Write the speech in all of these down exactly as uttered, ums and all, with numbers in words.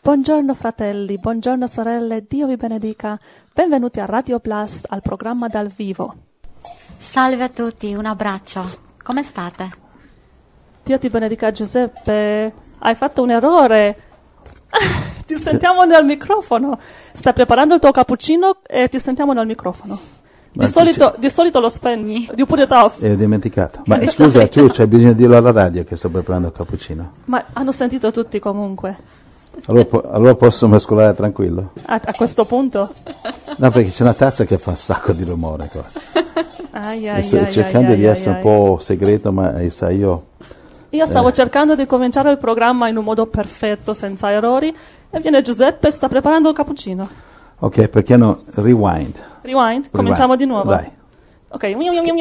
Buongiorno fratelli, buongiorno sorelle, Dio vi benedica. Benvenuti a Radio Blast, al programma dal vivo. Salve a tutti, un abbraccio. Come state? Dio ti benedica Giuseppe. Hai fatto un errore. Ti sentiamo nel microfono. Stai preparando il tuo cappuccino e ti sentiamo nel microfono. Di solito, di solito lo spegni. You put it off. E ho dimenticato. Ma scusa, tu c'hai bisogno di dirlo alla radio che sto preparando il cappuccino? Ma hanno sentito tutti comunque. Allora, po- allora posso mescolare tranquillo? A, a questo punto? No, perché c'è una tazza che fa un sacco di rumore qua. Ai, ai, sto ai, cercando ai, di ai, essere ai. un po' segreto, ma eh, sai io... Io stavo eh. cercando di cominciare il programma in un modo perfetto, senza errori, e viene Giuseppe e sta preparando il cappuccino. Ok, perché no? Rewind. Rewind? Cominciamo di nuovo? Dai. Ok.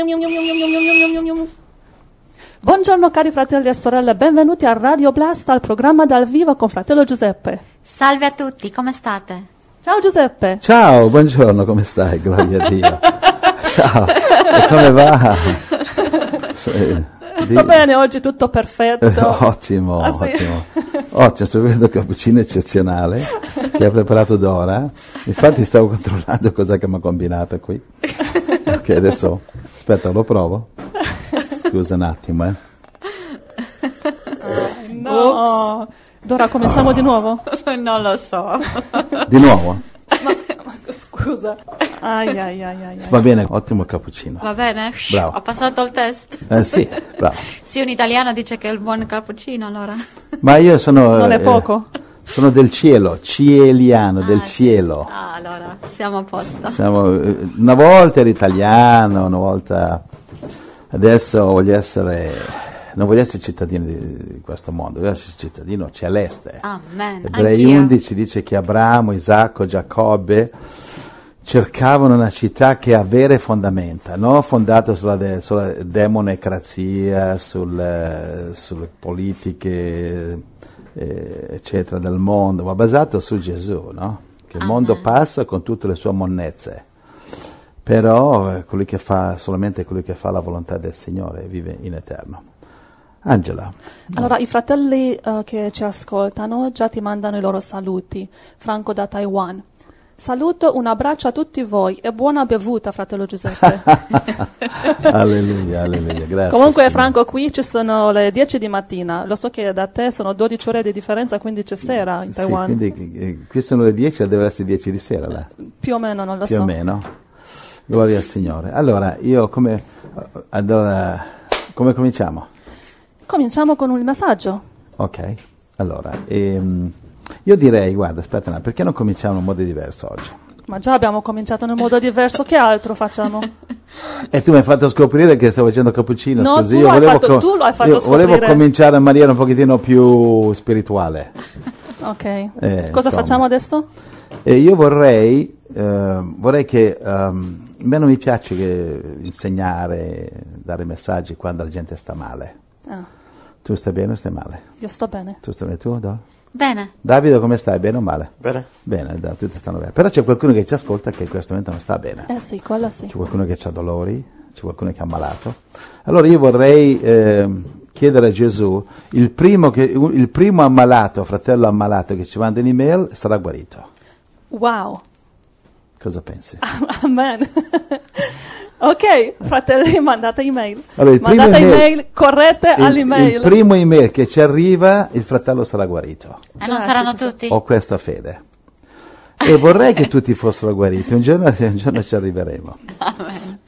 Buongiorno cari fratelli e sorelle, benvenuti a Radio Blast, al programma dal vivo con fratello Giuseppe. Salve a tutti, come state? Ciao Giuseppe. Ciao, buongiorno, come stai? Gloria a Dio. Ciao, e come va? Sì. Tutto bene oggi, tutto perfetto. Ottimo, Ah, sì? ottimo. Ottimo, sto bevendo un cappuccino eccezionale che ha preparato Dora. Infatti stavo controllando cosa che mi ha combinato qui. Ok, adesso, aspetta, lo provo. Scusa un attimo, eh. No. Dora, cominciamo Oh. di nuovo? Non lo so. Di nuovo? Scusa. Ai, ai, ai, ai, ai. Va bene, ottimo cappuccino. Va bene? Bravo. Ho passato il test. Eh sì, bravo. Sì, un italiano dice che è il buon cappuccino, allora. Ma io sono... Non è eh, poco? sono del cielo, cieliano, del Ah, sì, cielo. sì. Ah, allora, siamo a posto. Siamo, eh, una volta ero italiano, una volta... Adesso voglio essere... Non voglio essere cittadino di, di questo mondo, voglio essere cittadino celeste. Amen. Ebrei Anch'io. undici dice che Abramo, Isacco, Giacobbe cercavano una città che ha vere fondamenta, non fondata sulla, de, sulla demonocrazia, sul, sulle politiche, eh, eccetera, del mondo, ma basato su Gesù, no? Che il Amen. mondo passa con tutte le sue monnezze, però eh, colui che fa, solamente colui che fa la volontà del Signore vive in eterno. Angela. Allora, i fratelli uh, che ci ascoltano già ti mandano i loro saluti. Franco da Taiwan. Saluto, un abbraccio a tutti voi e buona bevuta, fratello Giuseppe. Alleluia, alleluia, grazie. Comunque, Signore. Franco, qui ci sono le dieci di mattina. Lo so che da te sono dodici ore di differenza, quindi c'è sera in Sì, Taiwan. quindi eh, qui sono le dieci, deve essere dieci di sera là. Più o meno, non lo Più so. o meno. Gloria al Signore. Allora, io come... Allora, come cominciamo? Cominciamo con un messaggio. Ok, allora, ehm, io direi, guarda, aspetta, no, perché non cominciamo in un modo diverso oggi? Ma già abbiamo cominciato in un modo diverso, che altro facciamo? E tu mi hai fatto scoprire che stavo facendo cappuccino, No, scusi. tu io lo hai volevo fatto- tu lo hai fatto io volevo scoprire. cominciare in maniera un pochettino più spirituale. Ok. Eh, Cosa insomma. facciamo adesso? E io vorrei, eh, vorrei che, um, a me non mi piace che insegnare, dare messaggi quando la gente sta male. Ah, Tu stai bene o stai male? io sto bene. Tu stai bene tu? No? Bene. Davide, come stai? Bene o male? Bene. Bene, da, tutti stanno bene. Però c'è qualcuno che ci ascolta che in questo momento non sta bene. Eh sì, quello sì. C'è qualcuno che ha dolori, c'è qualcuno che è ammalato. Allora io vorrei ehm, chiedere a Gesù, il primo, che, il primo ammalato, fratello ammalato che ci manda un'email sarà guarito. Wow. Cosa pensi? Amen. Ok, fratelli, mandate email. Allora, il primo mandate email- email corrette Il, all'email. il primo email che ci arriva, il fratello sarà guarito. E non Grazie, saranno Gesù. tutti? Ho questa fede. E vorrei che tutti fossero guariti, un giorno, un giorno ci arriveremo. Amen.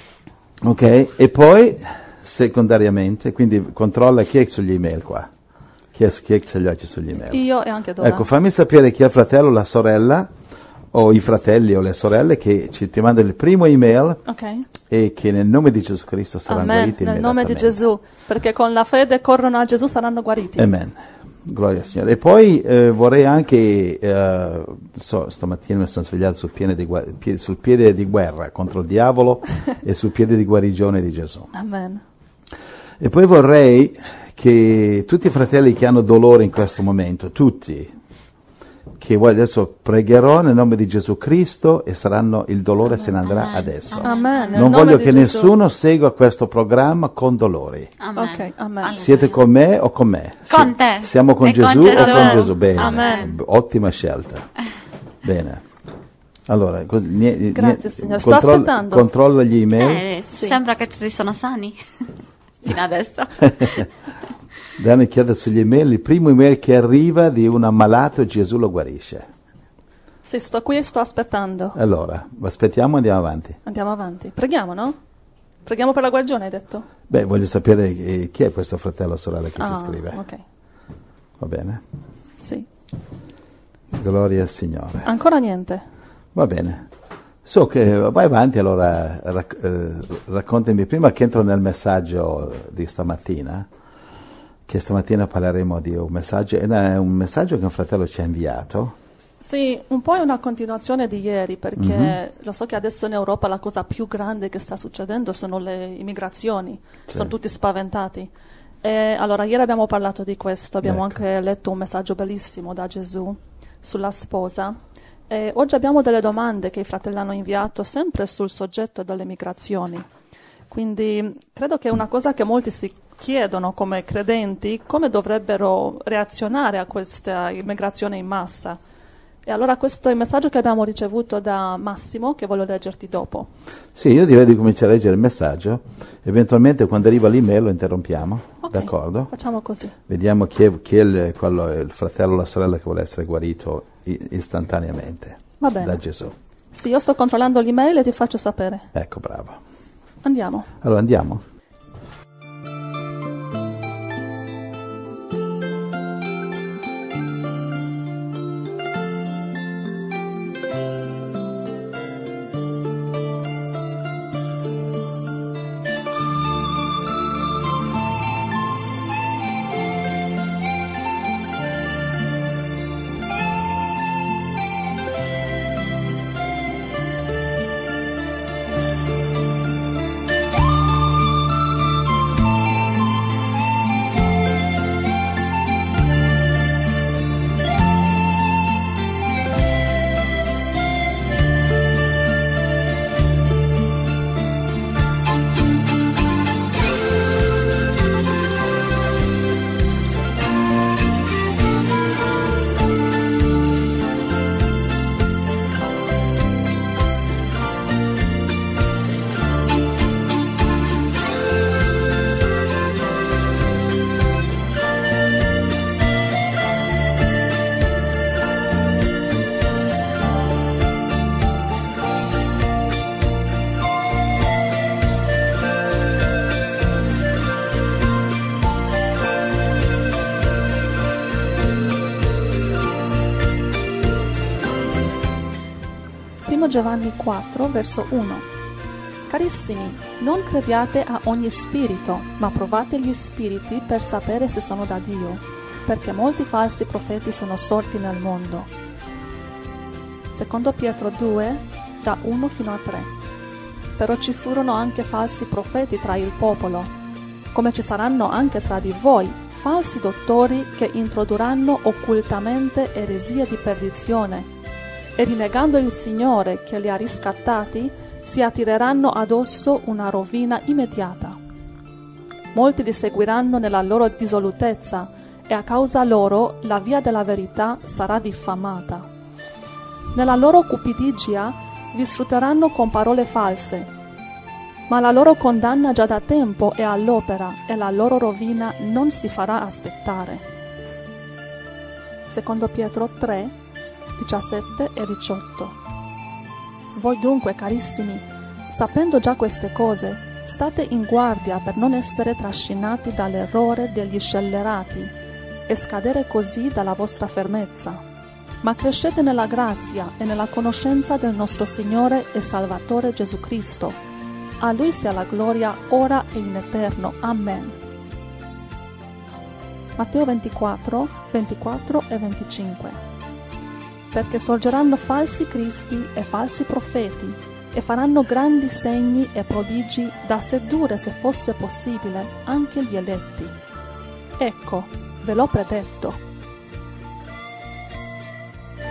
Ok? E poi, secondariamente, quindi controlla chi è sugli email qua. Chi è, chi è che ha gli occhi sugli email. Io e anche Dora. Ecco, fammi sapere chi è il fratello, la sorella, o i fratelli o le sorelle che ci, ti mandano il primo email Ok. e che nel nome di Gesù Cristo saranno Amen. guariti Nel nome di immediatamente. Gesù. Perché con la fede corrono a Gesù, saranno guariti. Amen. Gloria al Signore. E poi eh, vorrei anche, eh, so, stamattina mi sono svegliato sul piede, di, gua- pie- sul piede di guerra contro il diavolo e sul piede di guarigione di Gesù. Amen. E poi vorrei che tutti i fratelli che hanno dolore in questo momento, tutti, che voi adesso pregherò nel nome di Gesù Cristo e saranno, il dolore Amen. se ne andrà Amen. adesso. Amen. Nel Non nome voglio di che Gesù. nessuno segua questo programma con dolori. Amen. Ok, amen. Amen. Siete con me o con me? Con Sì. te. Siamo con E Gesù con o Gesù. con Gesù? Bene. Amen. Ottima scelta. Bene. Allora, cos- nie- Grazie, nie- Signore. Sto controll- aspettando. Controlla gli email. Eh, Sembra che tutti sono sani. Fino adesso. Danny chiede sugli email, il primo email che arriva di un ammalato Gesù lo guarisce. Sì, sto qui e sto aspettando. Allora, aspettiamo e andiamo avanti. Andiamo avanti. Preghiamo, no? Preghiamo per la guarigione, hai detto? Beh, voglio sapere eh, chi è questo fratello o sorella che Ah, ci scrive. ok. Va bene? Sì. Gloria al Signore. Ancora niente. Va bene. So che vai avanti, allora rac- eh, raccontami prima che entro nel messaggio di stamattina, che stamattina parleremo di un messaggio, è una- un messaggio che un fratello ci ha inviato. Sì, un po' è una continuazione di ieri, perché Mhm. lo so che adesso in Europa la cosa più grande che sta succedendo sono le immigrazioni. Sì. Sono tutti spaventati. E allora, ieri abbiamo parlato di questo, abbiamo Ecco. anche letto un messaggio bellissimo da Gesù sulla sposa. E oggi abbiamo delle domande che i fratelli hanno inviato sempre sul soggetto delle migrazioni. Quindi credo che è una cosa che molti si chiedono come credenti, come dovrebbero reazionare a questa immigrazione in massa. E allora questo è il messaggio che abbiamo ricevuto da Massimo, che voglio leggerti dopo. Sì, io direi di cominciare a leggere il messaggio, eventualmente quando arriva l'email lo interrompiamo, Ok, d'accordo? Facciamo così. Vediamo chi è, chi è il, quello, il fratello o la sorella che vuole essere guarito i- istantaneamente Va bene. da Gesù. Sì, io sto controllando l'email e ti faccio sapere. Ecco, bravo. Andiamo. Allora andiamo. Primo Giovanni quattro, verso uno. Carissimi, non crediate a ogni spirito, ma provate gli spiriti per sapere se sono da Dio, perché molti falsi profeti sono sorti nel mondo. Secondo Pietro due, da uno fino a tre. Però ci furono anche falsi profeti tra il popolo, come ci saranno anche tra di voi, falsi dottori che introdurranno occultamente eresie di perdizione, e rinnegando il Signore che li ha riscattati, si attireranno addosso una rovina immediata. Molti li seguiranno nella loro dissolutezza, e a causa loro la via della verità sarà diffamata. Nella loro cupidigia vi sfrutteranno con parole false, ma la loro condanna già da tempo è all'opera e la loro rovina non si farà aspettare. Secondo Pietro tre, diciassette e diciotto. Voi dunque, carissimi, sapendo già queste cose, state in guardia per non essere trascinati dall'errore degli scellerati e scadere così dalla vostra fermezza, ma crescete nella grazia e nella conoscenza del nostro Signore e Salvatore Gesù Cristo. A Lui sia la gloria ora e in eterno. Amen. Matteo ventiquattro, ventiquattro e venticinque. Perché sorgeranno falsi cristi e falsi profeti, e faranno grandi segni e prodigi da sedurre, se fosse possibile, anche gli eletti. Ecco, ve l'ho predetto.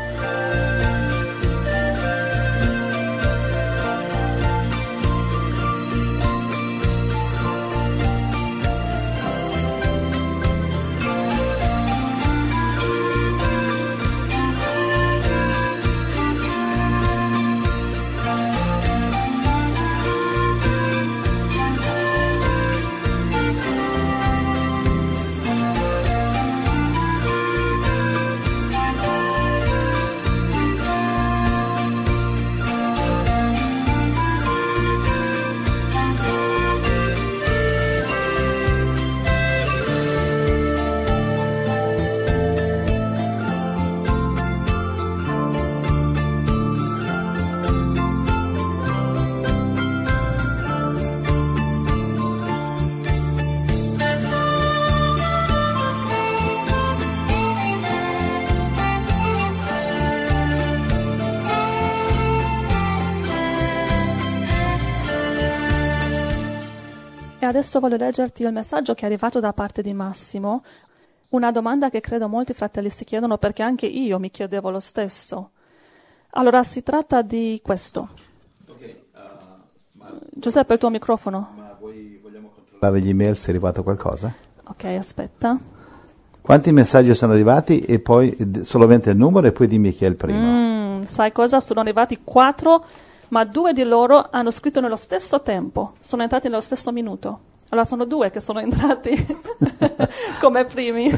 E adesso voglio leggerti il messaggio che è arrivato da parte di Massimo, una domanda che credo molti fratelli si chiedono, perché anche io mi chiedevo lo stesso. Allora, si tratta di questo. Okay, uh, ma, Giuseppe, il tuo microfono. Ma voi vogliamo controllare gli email se è arrivato qualcosa? Ok, aspetta. Quanti messaggi sono arrivati e poi d- solamente il numero e poi dimmi chi è il primo. Mm, sai cosa? Sono arrivati quattro, ma due di loro hanno scritto nello stesso tempo, sono entrati nello stesso minuto. Allora sono due che sono entrati come primi.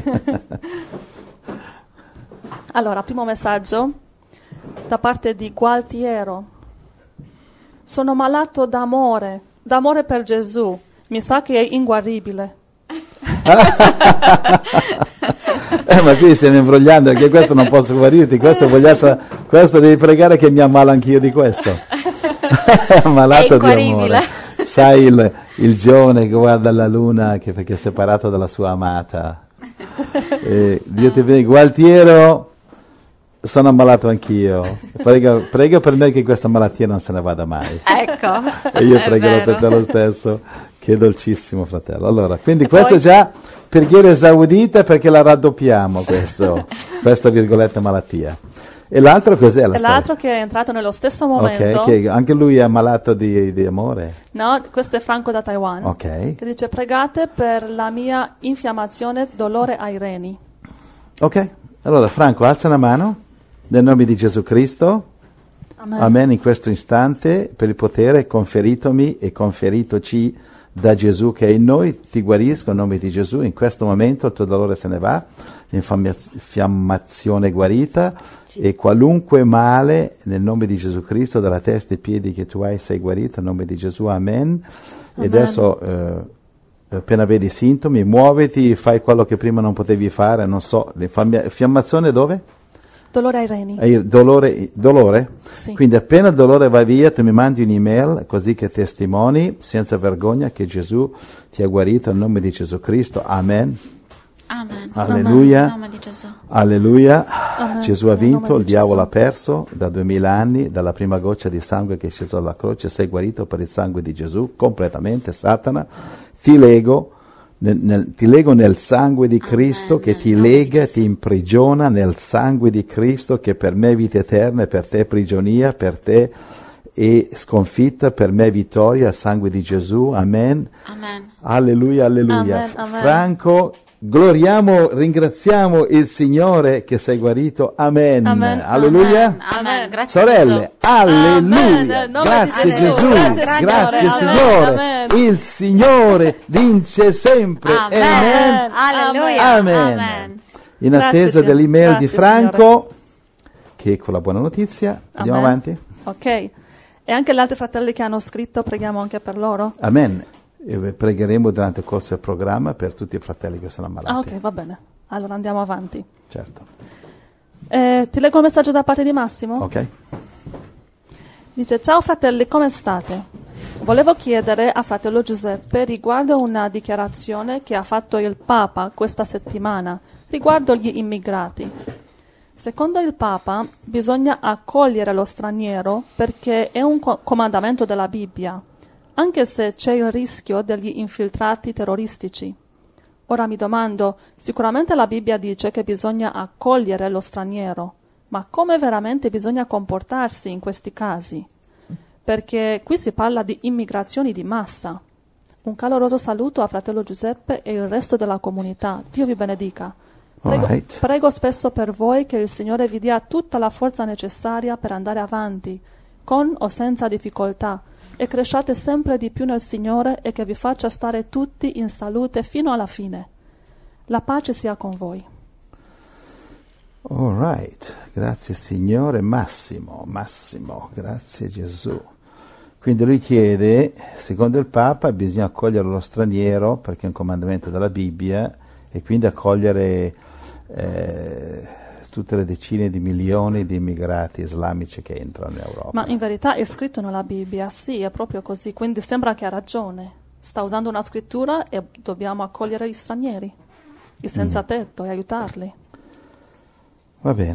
Allora, primo messaggio da parte di Gualtiero. Sono malato d'amore, d'amore per Gesù. Mi sa che è inguaribile. eh, ma qui stiamo imbrogliando, perché questo non posso guarirti, questo, vogliamo, questo devi pregare che mi ammalo anch'io di questo. Malato di amore. Sai il, il giovane che guarda la luna che, perché è separato dalla sua amata. E Dio ti benedica. Gualtiero, sono ammalato anch'io. Prego, prego per me che questa malattia non se ne vada mai. Ecco. E io pregherò per te lo stesso. Che dolcissimo fratello. Allora, quindi questo è già preghiera esaudita, perché la raddoppiamo questo, questa virgolette malattia. E l'altro cos'è la E storia? l'altro che è entrato nello stesso momento. Ok, che anche lui è ammalato di, di amore. No, questo è Franco da Taiwan. Ok. Che dice: pregate per la mia infiammazione, dolore ai reni. Ok, allora Franco, alza la mano nel nome di Gesù Cristo. Amen. Amen. In questo istante, per il potere conferitomi e conferitoci da Gesù che è in noi, ti guarisco in nome di Gesù. In questo momento il tuo dolore se ne va, l'infiammazione guarita, e qualunque male nel nome di Gesù Cristo, dalla testa ai piedi che tu hai, sei guarito in nome di Gesù. Amen. E adesso eh, appena vedi i sintomi, muoviti, fai quello che prima non potevi fare, non so, l'infiammazione dove? Dolore ai reni. Hai dolore? dolore? Sì. Quindi appena il dolore va via, tu mi mandi un'email così che testimoni senza vergogna che Gesù ti ha guarito in nome di Gesù Cristo. Amen. Amen. Alleluia. In nome di Gesù. Alleluia. Amen. Gesù ha Nel vinto, nome il di diavolo Gesù. ha perso da duemila anni, dalla prima goccia di sangue che è sceso dalla croce, sei guarito per il sangue di Gesù, completamente. Satana, ti lego. Nel, nel, ti lego nel sangue di Cristo. Amen. Che ti lega, ti imprigiona nel sangue di Cristo, che per me è vita eterna e per te è prigionia, per te è sconfitta, per me è vittoria, il sangue di Gesù. Amen. Amen. Alleluia, alleluia. Amen, amen. Franco, gloriamo, ringraziamo il Signore che sei guarito. Amen. Amen. Alleluia. Amen. Amen. Grazie Sorelle, Gesù. alleluia. Amen. Nome Grazie di Gesù. Gesù. Grazie, Grazie Signore. Signore. Amen. Il Signore vince sempre. Amen. Amen. Alleluia. Amen. Amen. In Grazie, attesa Signore. dell'email Grazie, di Franco, che con la buona notizia, andiamo Amen. avanti. Ok. E anche gli altri fratelli che hanno scritto, preghiamo anche per loro? Amen. E pregheremo durante il corso del programma per tutti i fratelli che sono ammalati. Ah, ok, va bene. Allora andiamo avanti. Certo. Eh, ti leggo un messaggio da parte di Massimo? Ok. Dice: ciao fratelli, come state? Volevo chiedere a fratello Giuseppe riguardo una dichiarazione che ha fatto il Papa questa settimana riguardo gli immigrati. Secondo il Papa bisogna accogliere lo straniero perché è un co- comandamento della Bibbia, anche se c'è il rischio degli infiltrati terroristici. Ora mi domando, sicuramente la Bibbia dice che bisogna accogliere lo straniero, ma come veramente bisogna comportarsi in questi casi? Perché qui si parla di immigrazioni di massa. Un caloroso saluto a fratello Giuseppe e il resto della comunità. Dio vi benedica. Prego, Alright. prego spesso per voi che il Signore vi dia tutta la forza necessaria per andare avanti, con o senza difficoltà, e cresciate sempre di più nel Signore e che vi faccia stare tutti in salute fino alla fine. La pace sia con voi. All right. Grazie Signore. Massimo, Massimo, grazie Gesù. Quindi lui chiede, secondo il Papa bisogna accogliere lo straniero perché è un comandamento della Bibbia, e quindi accogliere eh, tutte le decine di milioni di immigrati islamici che entrano in Europa. Ma in verità è scritto nella Bibbia, sì, è proprio così, quindi sembra che ha ragione. Sta usando una scrittura e dobbiamo accogliere gli stranieri, i senza tetto, e aiutarli. Va bene.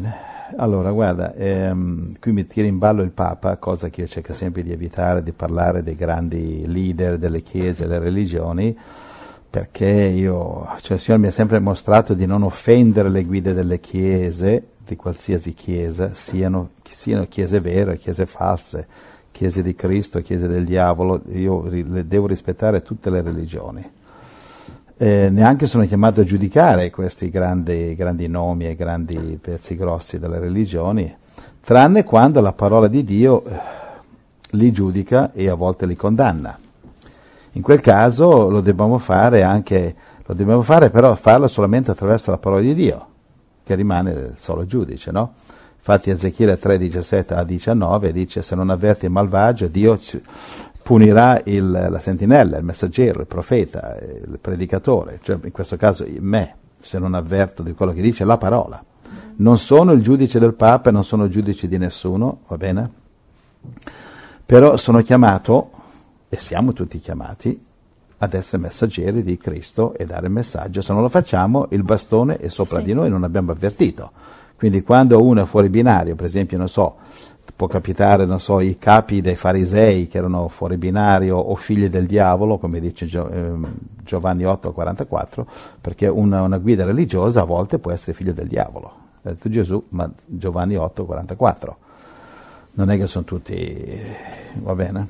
allora, guarda, ehm, qui mi tira in ballo il Papa, cosa che io cerco sempre di evitare, di parlare dei grandi leader delle chiese e delle religioni, perché io, cioè il Signore mi ha sempre mostrato di non offendere le guide delle chiese, di qualsiasi chiesa, siano, siano chiese vere, chiese false, chiese di Cristo, chiese del diavolo, io ri, devo rispettare tutte le religioni. Eh, neanche sono chiamato a giudicare questi grandi, grandi nomi e grandi pezzi grossi delle religioni, tranne quando la parola di Dio eh, li giudica e a volte li condanna. In quel caso lo dobbiamo fare anche, lo dobbiamo fare però farlo solamente attraverso la parola di Dio, che rimane il solo giudice, no? Infatti Ezechiele tre, diciassette a diciannove dice: se non avverti il malvagio, Dio punirà il, la sentinella, il messaggero, il profeta, il predicatore, cioè in questo caso me, se non avverto di quello che dice la parola. Non sono il giudice del Papa, non sono il giudice di nessuno, va bene? Però sono chiamato, e siamo tutti chiamati, ad essere messaggeri di Cristo e dare il messaggio. Se non lo facciamo, il bastone è sopra sì. di noi, non abbiamo avvertito. Quindi quando uno è fuori binario, per esempio, non so, può capitare, non so, i capi dei farisei che erano fuori binario o figli del diavolo, come dice Gio, eh, Giovanni otto quarantaquattro, perché una, una guida religiosa a volte può essere figlio del diavolo. Ha detto Gesù, ma Giovanni otto quarantaquattro. Non è che sono tutti, va bene?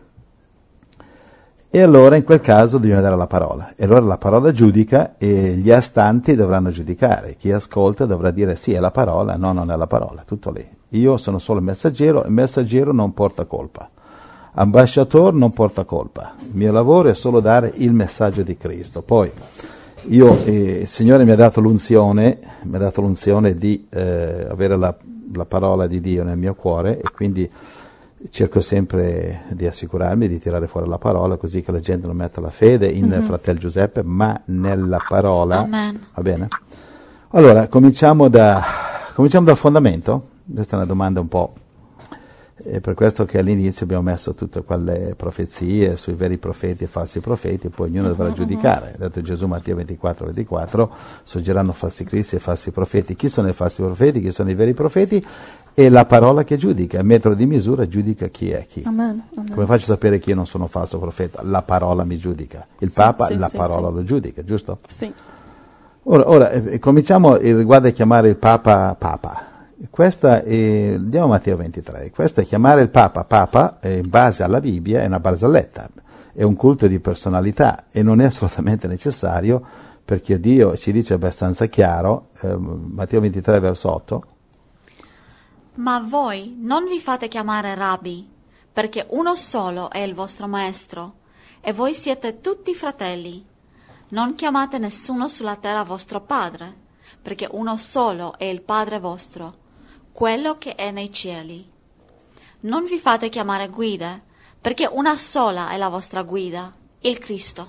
E allora in quel caso dobbiamo dare la parola. E allora la parola giudica e gli astanti dovranno giudicare. Chi ascolta dovrà dire sì, è la parola, no, non è la parola, tutto lì. Io sono solo il messaggero, il messaggero non porta colpa. Ambasciatore non porta colpa. Il mio lavoro è solo dare il messaggio di Cristo. Poi io, eh, il Signore mi ha dato l'unzione, mi ha dato l'unzione di eh, avere la, la parola di Dio nel mio cuore, e quindi cerco sempre di assicurarmi di tirare fuori la parola, così che la gente non metta la fede in mm-hmm. Fratello Giuseppe, ma nella parola. Amen. Va bene? Allora, cominciamo, da, cominciamo dal fondamento. Questa è una domanda un po', è per questo che all'inizio abbiamo messo tutte quelle profezie sui veri profeti e falsi profeti, e poi ognuno dovrà uh-huh. giudicare. Ha detto Gesù, Mattia ventiquattro ventiquattro, sorgeranno falsi cristi e falsi profeti. Chi sono i falsi profeti, chi sono i veri profeti? È la parola che giudica, il metro di misura giudica chi è chi. Amen, amen. Come faccio a sapere che io non sono falso profeta? La parola mi giudica. Il sì, Papa sì, la sì, parola sì. lo giudica, giusto? Sì. Ora, ora eh, cominciamo riguardo a chiamare il Papa Papa. Questa è, andiamo a Matteo ventitré, questa è chiamare il Papa Papa, eh, in base alla Bibbia, è una barzelletta, è un culto di personalità e non è assolutamente necessario, perché Dio ci dice abbastanza chiaro, eh, Matteo ventitré verso otto. Ma voi non vi fate chiamare Rabbi, perché uno solo è il vostro maestro, e voi siete tutti fratelli. Non chiamate nessuno sulla terra vostro padre, perché uno solo è il Padre vostro, quello che è nei cieli. Non vi fate chiamare guide, perché una sola è la vostra guida, il Cristo.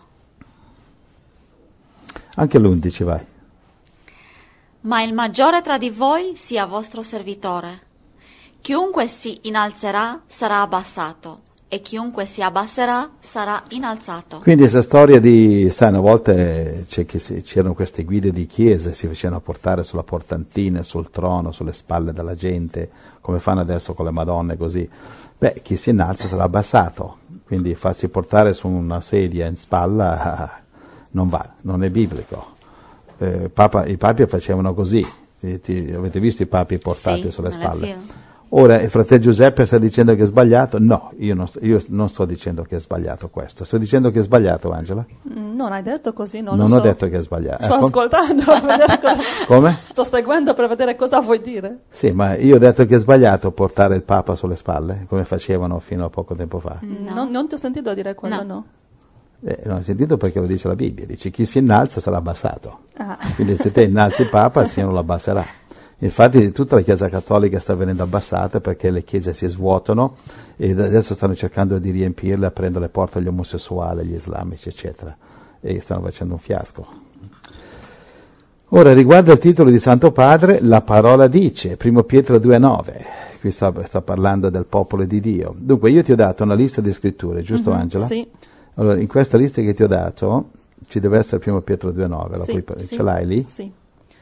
Anche l'undici, vai. Ma il maggiore tra di voi sia vostro servitore. Chiunque si innalzerà sarà abbassato, e chiunque si abbasserà sarà innalzato. Quindi questa storia di, sai, una volta c'è che si, c'erano queste guide di chiesa, si facevano portare sulla portantina, sul trono, sulle spalle della gente, come fanno adesso con le madonne così. Beh, chi si innalza sarà abbassato, quindi farsi portare su una sedia in spalla non va, non è biblico. Eh, Papa, i papi facevano così, eh, ti, avete visto i papi portati sì, sulle spalle? Film. Ora il fratello Giuseppe sta dicendo che è sbagliato? No, io non, sto, io non sto dicendo che è sbagliato questo, sto dicendo che è sbagliato, Angela. Non hai detto così, non, non lo ho so. detto che è sbagliato. Sto eh, ascoltando per vedere cosa... Come? Sto seguendo per vedere cosa vuoi dire. Sì, ma io ho detto che è sbagliato portare il Papa sulle spalle, come facevano fino a poco tempo fa. No. Non, non ti ho sentito dire quello, no. no. Eh, non hai sentito perché lo dice la Bibbia, dice chi si innalza sarà abbassato. Ah. Quindi se te innalzi il Papa, il Signore lo abbasserà. Infatti tutta la Chiesa Cattolica sta venendo abbassata perché le chiese si svuotano e adesso stanno cercando di riempirle, aprendo le porte agli omosessuali, agli islamici, eccetera, e stanno facendo un fiasco. Ora, riguardo al titolo di Santo Padre, la parola dice, primo Pietro due nove, qui sta, sta parlando del popolo di Dio. Dunque, io ti ho dato una lista di scritture, giusto mm-hmm, Angela? Sì. Allora, in questa lista che ti ho dato ci deve essere primo Pietro due nove, sì, poi, sì, ce l'hai lì? Sì.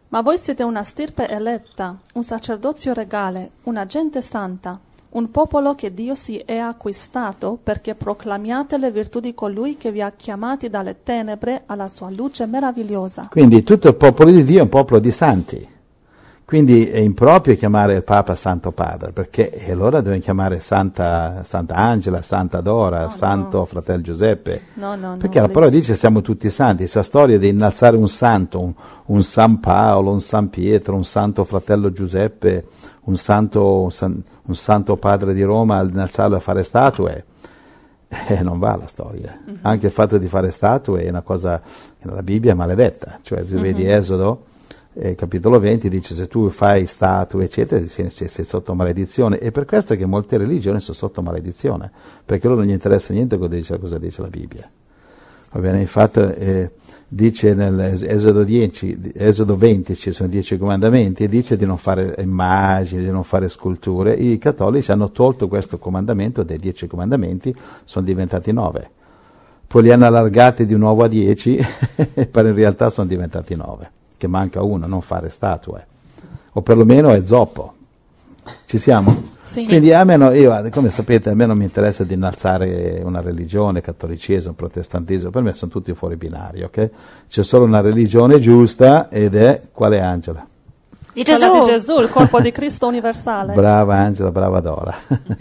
Ma voi siete una stirpe eletta, un sacerdozio regale, una gente santa, un popolo che Dio si è acquistato perché proclamiate le virtù di colui che vi ha chiamati dalle tenebre alla sua luce meravigliosa. Quindi tutto il popolo di Dio è un popolo di santi. Quindi è improprio chiamare il Papa Santo Padre, perché e allora dobbiamo chiamare Santa, Santa Angela, Santa Dora, no, Santo no. Fratello Giuseppe. No, no, perché no, la parola dice siamo tutti santi. Questa storia di innalzare un santo, un, un San Paolo, un San Pietro, un Santo Fratello Giuseppe, un Santo, un, san, un santo Padre di Roma, innalzarlo a fare statue, eh, non va la storia. Mm-hmm. Anche il fatto di fare statue è una cosa che nella Bibbia è maledetta. Cioè, tu mm-hmm. vedi Esodo, Eh, capitolo venti dice se tu fai statue eccetera sei, sei sotto maledizione, e per questo è che molte religioni sono sotto maledizione, perché loro non gli interessa niente cosa dice, cosa dice la Bibbia. Va bene, infatti eh, dice nell'Esodo dieci, Esodo venti ci sono dieci comandamenti e dice di non fare immagini, di non fare sculture. I cattolici hanno tolto questo comandamento dei dieci comandamenti, sono diventati nove, poi li hanno allargati di nuovo a dieci per in realtà sono diventati nove, che manca uno, non fare statue, o perlomeno è zoppo. Ci siamo? Sì. Quindi a me, no, io, come sapete, a me non mi interessa di innalzare una religione, cattolicesimo, protestantesimo, per me sono tutti fuori binario, ok? C'è solo una religione giusta ed è, quale Angela? Di Gesù. Quella di Gesù, il corpo di Cristo universale. Brava Angela, brava Dora.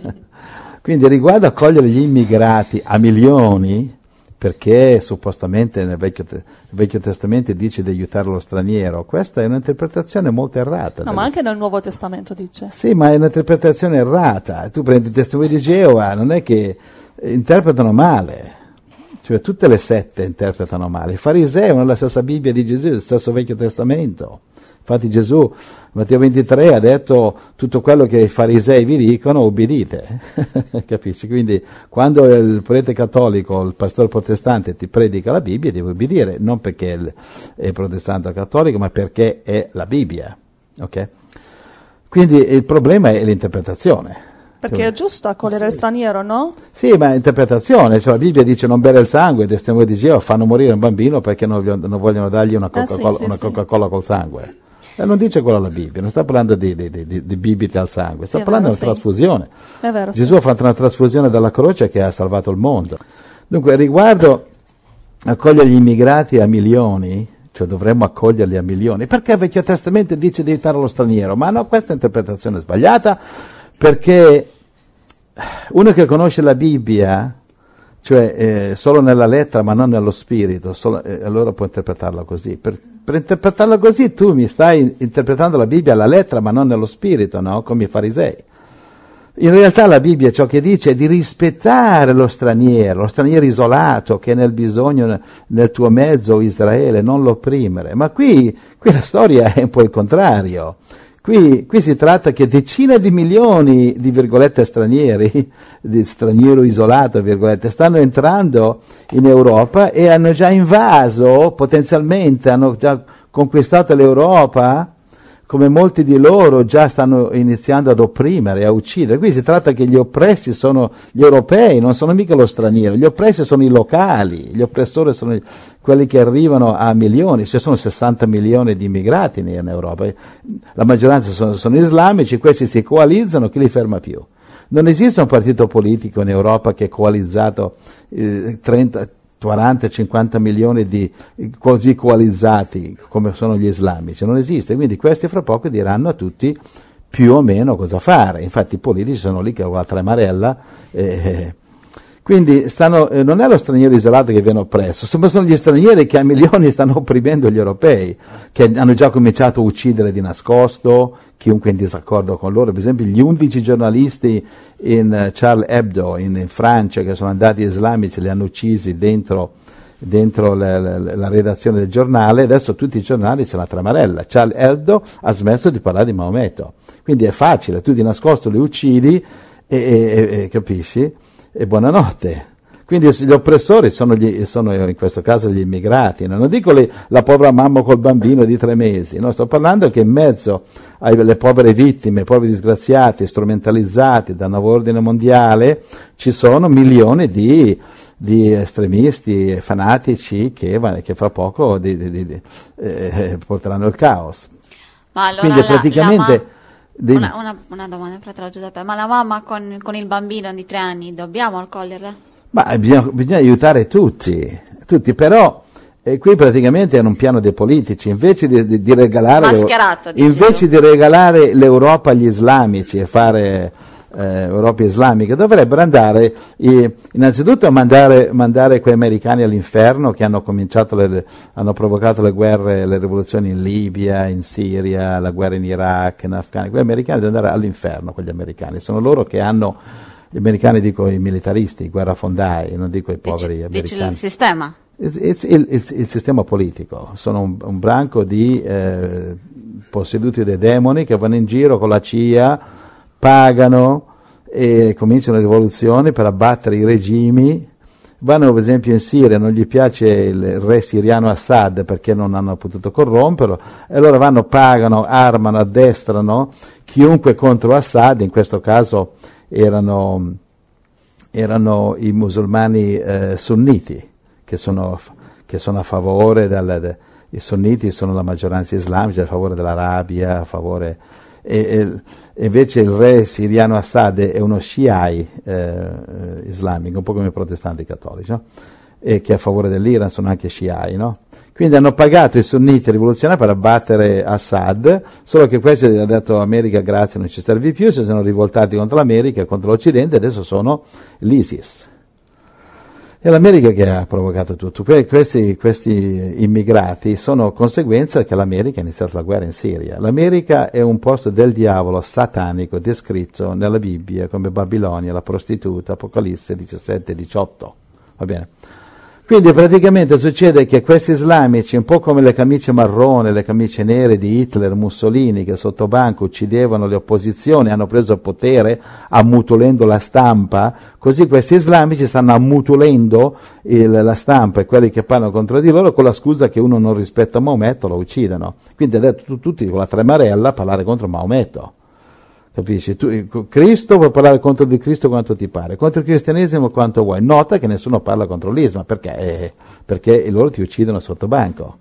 Quindi riguardo a cogliere gli immigrati a milioni, perché suppostamente nel Vecchio, Te- Vecchio Testamento dice di aiutare lo straniero, questa è un'interpretazione molto errata. No, ma anche nel Nuovo Testamento dice. Sì, ma è un'interpretazione errata. Tu prendi i testimoni di Geova, non è che interpretano male, cioè tutte le sette interpretano male. I farisei hanno la stessa Bibbia di Gesù, lo stesso Vecchio Testamento. Infatti Gesù, Matteo ventitré, ha detto tutto quello che i farisei vi dicono, obbedite. Capisci? Quindi quando il prete cattolico, il pastore protestante ti predica la Bibbia, devi obbedire, non perché è protestante o cattolico, ma perché è la Bibbia. Ok? Quindi il problema è l'interpretazione. Perché è giusto accogliere il straniero, no? Sì, ma interpretazione, cioè la Bibbia dice non bere il sangue, i testimoni di Geova fanno morire un bambino perché non, non vogliono dargli una Coca-Cola, eh sì, sì, una sì. Coca-Cola col sangue. E non dice quello la Bibbia, non sta parlando di, di, di, di bibite al sangue, sta sì, parlando di vero, una sì. trasfusione. È vero, Gesù sì. ha fatto una trasfusione dalla croce che ha salvato il mondo. Dunque, riguardo accogliere gli immigrati a milioni, cioè dovremmo accoglierli a milioni, perché il Vecchio Testamento dice di aiutare lo straniero? Ma no, questa è interpretazione sbagliata, perché uno che conosce la Bibbia, cioè eh, solo nella lettera ma non nello spirito, solo, eh, allora può interpretarla così. Per, per interpretarla così tu mi stai interpretando la Bibbia alla lettera ma non nello spirito, no? Come i farisei. In realtà la Bibbia ciò che dice è di rispettare lo straniero, lo straniero isolato che è nel bisogno nel tuo mezzo Israele, non lo opprimere. Ma qui, qui la storia è un po' il contrario. Qui, qui si tratta che decine di milioni di virgolette stranieri, di straniero isolato virgolette, stanno entrando in Europa e hanno già invaso, potenzialmente hanno già conquistato l'Europa, come molti di loro già stanno iniziando ad opprimere, a uccidere. Qui si tratta che gli oppressi sono gli europei, non sono mica lo straniero, gli oppressi sono i locali, gli oppressori sono quelli che arrivano a milioni, ci sono sessanta milioni di immigrati in Europa, la maggioranza sono, sono islamici, questi si coalizzano, chi li ferma più? Non esiste un partito politico in Europa che è coalizzato eh, trenta, quaranta, cinquanta milioni di così coalizzati come sono gli islamici, non esiste, quindi questi fra poco diranno a tutti più o meno cosa fare, infatti i politici sono lì che con la tremarella, eh, quindi stanno, eh, non è lo straniero isolato che viene oppresso, ma sono gli stranieri che a milioni stanno opprimendo gli europei, che hanno già cominciato a uccidere di nascosto chiunque in disaccordo con loro. Per esempio gli undici giornalisti in uh, Charlie Hebdo in, in Francia che sono andati islamici, li hanno uccisi dentro, dentro la, la, la redazione del giornale, adesso tutti i giornali c'è la tramarella. Charlie Hebdo ha smesso di parlare di Maometto, quindi è facile, tu di nascosto li uccidi e, e, e capisci? E buonanotte. Quindi gli oppressori sono, gli, sono in questo caso gli immigrati, no? Non dico le, la povera mamma col bambino di tre mesi, no? Sto parlando che in mezzo alle povere vittime, ai poveri disgraziati, strumentalizzati dal nuovo ordine mondiale, ci sono milioni di, di estremisti fanatici che, che fra poco di, di, di, eh, porteranno il caos. Ma allora Quindi la, praticamente... la ma- di- una, una, una domanda, fratello Giuseppe, ma la mamma con, con il bambino di tre anni, dobbiamo accoglierla? Ma bisogna, bisogna aiutare tutti, tutti, però eh, qui praticamente è un piano dei politici, invece di, di, di regalare Mascherato, dici invece tu. di regalare l'Europa agli islamici e fare eh, Europa islamica, dovrebbero andare eh, innanzitutto a mandare, mandare quei americani all'inferno che hanno cominciato le, hanno provocato le guerre, le rivoluzioni in Libia, in Siria, la guerra in Iraq, in Afghanistan. Quegli americani devono andare all'inferno, quegli americani, sono loro che hanno. Gli americani dico i militaristi, i guerrafondai, non dico i poveri Dici, americani. dici il sistema? Il, il, il, il, il sistema politico, sono un, un branco di eh, posseduti dei demoni che vanno in giro con la C I A, pagano e cominciano le rivoluzioni per abbattere i regimi. Vanno per esempio in Siria, non gli piace il re siriano Assad perché non hanno potuto corromperlo, e allora vanno, pagano, armano, addestrano chiunque contro Assad, in questo caso erano, erano i musulmani eh, sunniti che sono, che sono a favore del, de, i sunniti sono la maggioranza islamica, a favore dell'Arabia, a favore e, e, e invece il re siriano Assad è uno sciai eh, islamico, un po' come i protestanti cattolici, no? E che è a favore dell'Iran sono anche sciai, no? Quindi hanno pagato i sunniti rivoluzionari per abbattere Assad, solo che questi hanno detto America grazie, non ci serve più, si sono rivoltati contro l'America e contro l'Occidente, e adesso sono l'ISIS. È l'America che ha provocato tutto. Que- questi, questi immigrati sono conseguenza che l'America ha iniziato la guerra in Siria. L'America è un posto del diavolo satanico descritto nella Bibbia come Babilonia, la prostituta, Apocalisse diciassette diciotto. Va bene? Quindi praticamente succede che questi islamici, un po' come le camicie marrone, le camicie nere di Hitler, Mussolini, che sotto banco uccidevano le opposizioni, hanno preso il potere ammutolendo la stampa, così questi islamici stanno ammutolendo il, la stampa e quelli che parlano contro di loro con la scusa che uno non rispetta Maometto, lo uccidono. Quindi ha detto tutti con la tremarella a parlare contro Maometto. Capisci? Tu, Cristo puoi parlare contro di Cristo quanto ti pare, contro il cristianesimo quanto vuoi. Nota che nessuno parla contro l'Islam, perché? Eh, perché loro ti uccidono sotto banco.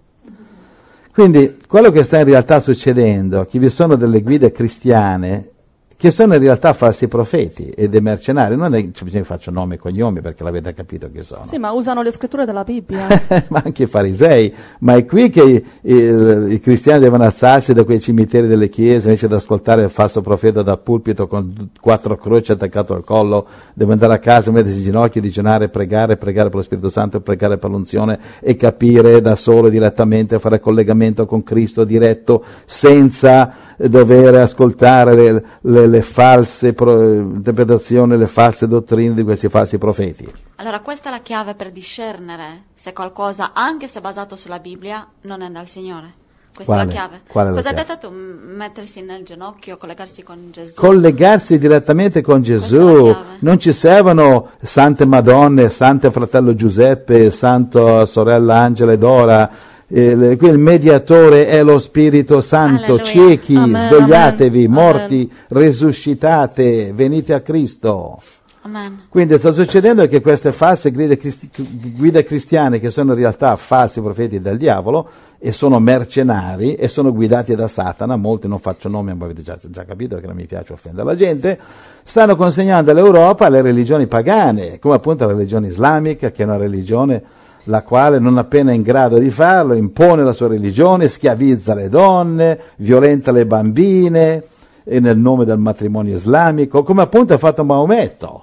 Quindi quello che sta in realtà succedendo è che vi sono delle guide cristiane che sono in realtà falsi profeti e dei mercenari. Non è che vi faccio nomi e cognomi perché l'avete capito chi sono. Sì, ma usano le scritture della Bibbia. Ma anche i farisei. Ma è qui che i, i, i cristiani devono alzarsi da quei cimiteri delle chiese invece di ascoltare il falso profeta da pulpito con quattro croci attaccato al collo. Devono andare a casa, mettersi in ginocchio, digiunare, pregare, pregare per lo Spirito Santo, pregare per l'unzione e capire da solo direttamente, fare collegamento con Cristo diretto senza dover ascoltare le, le, le false pro, interpretazioni, le false dottrine di questi falsi profeti. Allora questa è la chiave per discernere se qualcosa, anche se basato sulla Bibbia, non è dal Signore. Questa Quale? è la chiave. Qual è la Cosa chiave? hai detto tu? Mettersi nel ginocchio, collegarsi con Gesù. Collegarsi direttamente con Gesù. Questa è la chiave. Non ci servono sante Madonne, sante fratello Giuseppe, santo sorella Angela e Dora. Eh, qui il mediatore è lo Spirito Santo. Alleluia. Ciechi, Amen, svegliatevi, amen, morti, resuscitate, venite a Cristo. Amen. Quindi sta succedendo che queste false guide, cristi- guide cristiane, che sono in realtà falsi profeti del diavolo e sono mercenari e sono guidati da Satana, molti non faccio nomi, ma avete già, già capito che non mi piace offendere la gente, stanno consegnando all'Europa le religioni pagane, come appunto la religione islamica, che è una religione la quale non appena è in grado di farlo impone la sua religione, schiavizza le donne, violenta le bambine e nel nome del matrimonio islamico, come appunto ha fatto Maometto.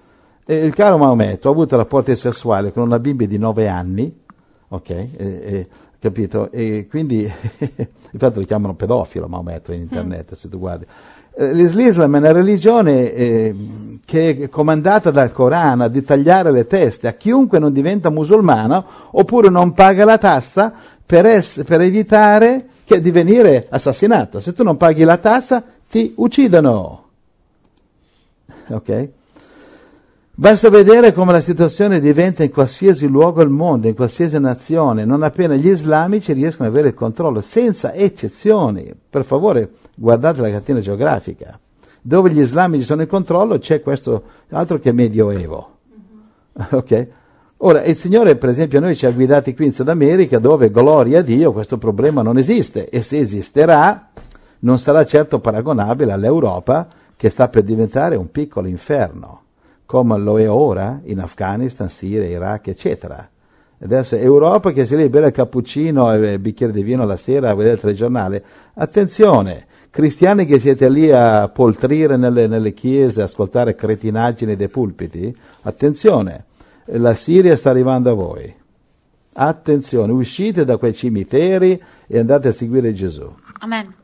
E il caro Maometto ha avuto rapporti sessuali con una bimba di nove anni, ok, e, e, capito? E quindi, infatti lo chiamano pedofilo Maometto in internet, mm. se tu guardi. L'Islam è una religione eh, che è comandata dal Corano di tagliare le teste a chiunque non diventa musulmano oppure non paga la tassa per, ess- per evitare che di venire assassinato. Se tu non paghi la tassa ti uccidono. Ok? Basta vedere come la situazione diventa in qualsiasi luogo del mondo, in qualsiasi nazione, non appena gli islamici riescono ad avere il controllo, senza eccezioni. Per favore, guardate la catena geografica. Dove gli islamici sono in controllo c'è questo altro che Medioevo. Mm-hmm. Ok? Ora, il Signore, per esempio, a noi ci ha guidati qui in Sud America, dove, gloria a Dio, questo problema non esiste. E se esisterà, non sarà certo paragonabile all'Europa che sta per diventare un piccolo inferno, come lo è ora in Afghanistan, Siria, Iraq, eccetera. Adesso Europa che si lì beve il cappuccino e il bicchiere di vino la sera a vedere il telegiornale. Attenzione, cristiani che siete lì a poltrire nelle, nelle chiese, ascoltare cretinaggini dei pulpiti, attenzione, la Siria sta arrivando a voi. Attenzione, uscite da quei cimiteri e andate a seguire Gesù. Amen.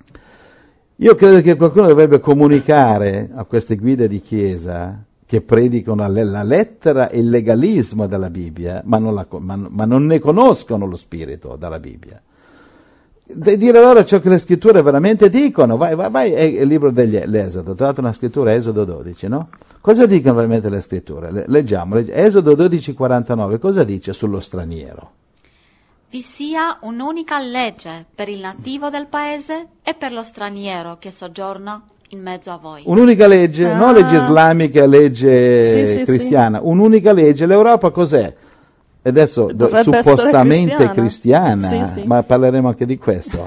Io credo che qualcuno dovrebbe comunicare a queste guide di chiesa che predicano la lettera e il legalismo della Bibbia, ma non, la, ma, ma non ne conoscono lo spirito della Bibbia. De dire loro ciò che le scritture veramente dicono. Vai, vai, vai è il libro dell'Esodo, tra l'altro una scrittura, Esodo dodici, no? Cosa dicono veramente le scritture? Le, leggiamo, leggiamo, Esodo dodici quarantanove, cosa dice sullo straniero? Vi sia un'unica legge per il nativo del paese e per lo straniero che soggiorna in mezzo a voi. Un'unica legge, ah. non legge islamica, legge sì, sì, cristiana, sì. Un'unica legge. L'Europa cos'è? Adesso do, suppostamente cristiana, cristiana sì, sì. Ma parleremo anche di questo.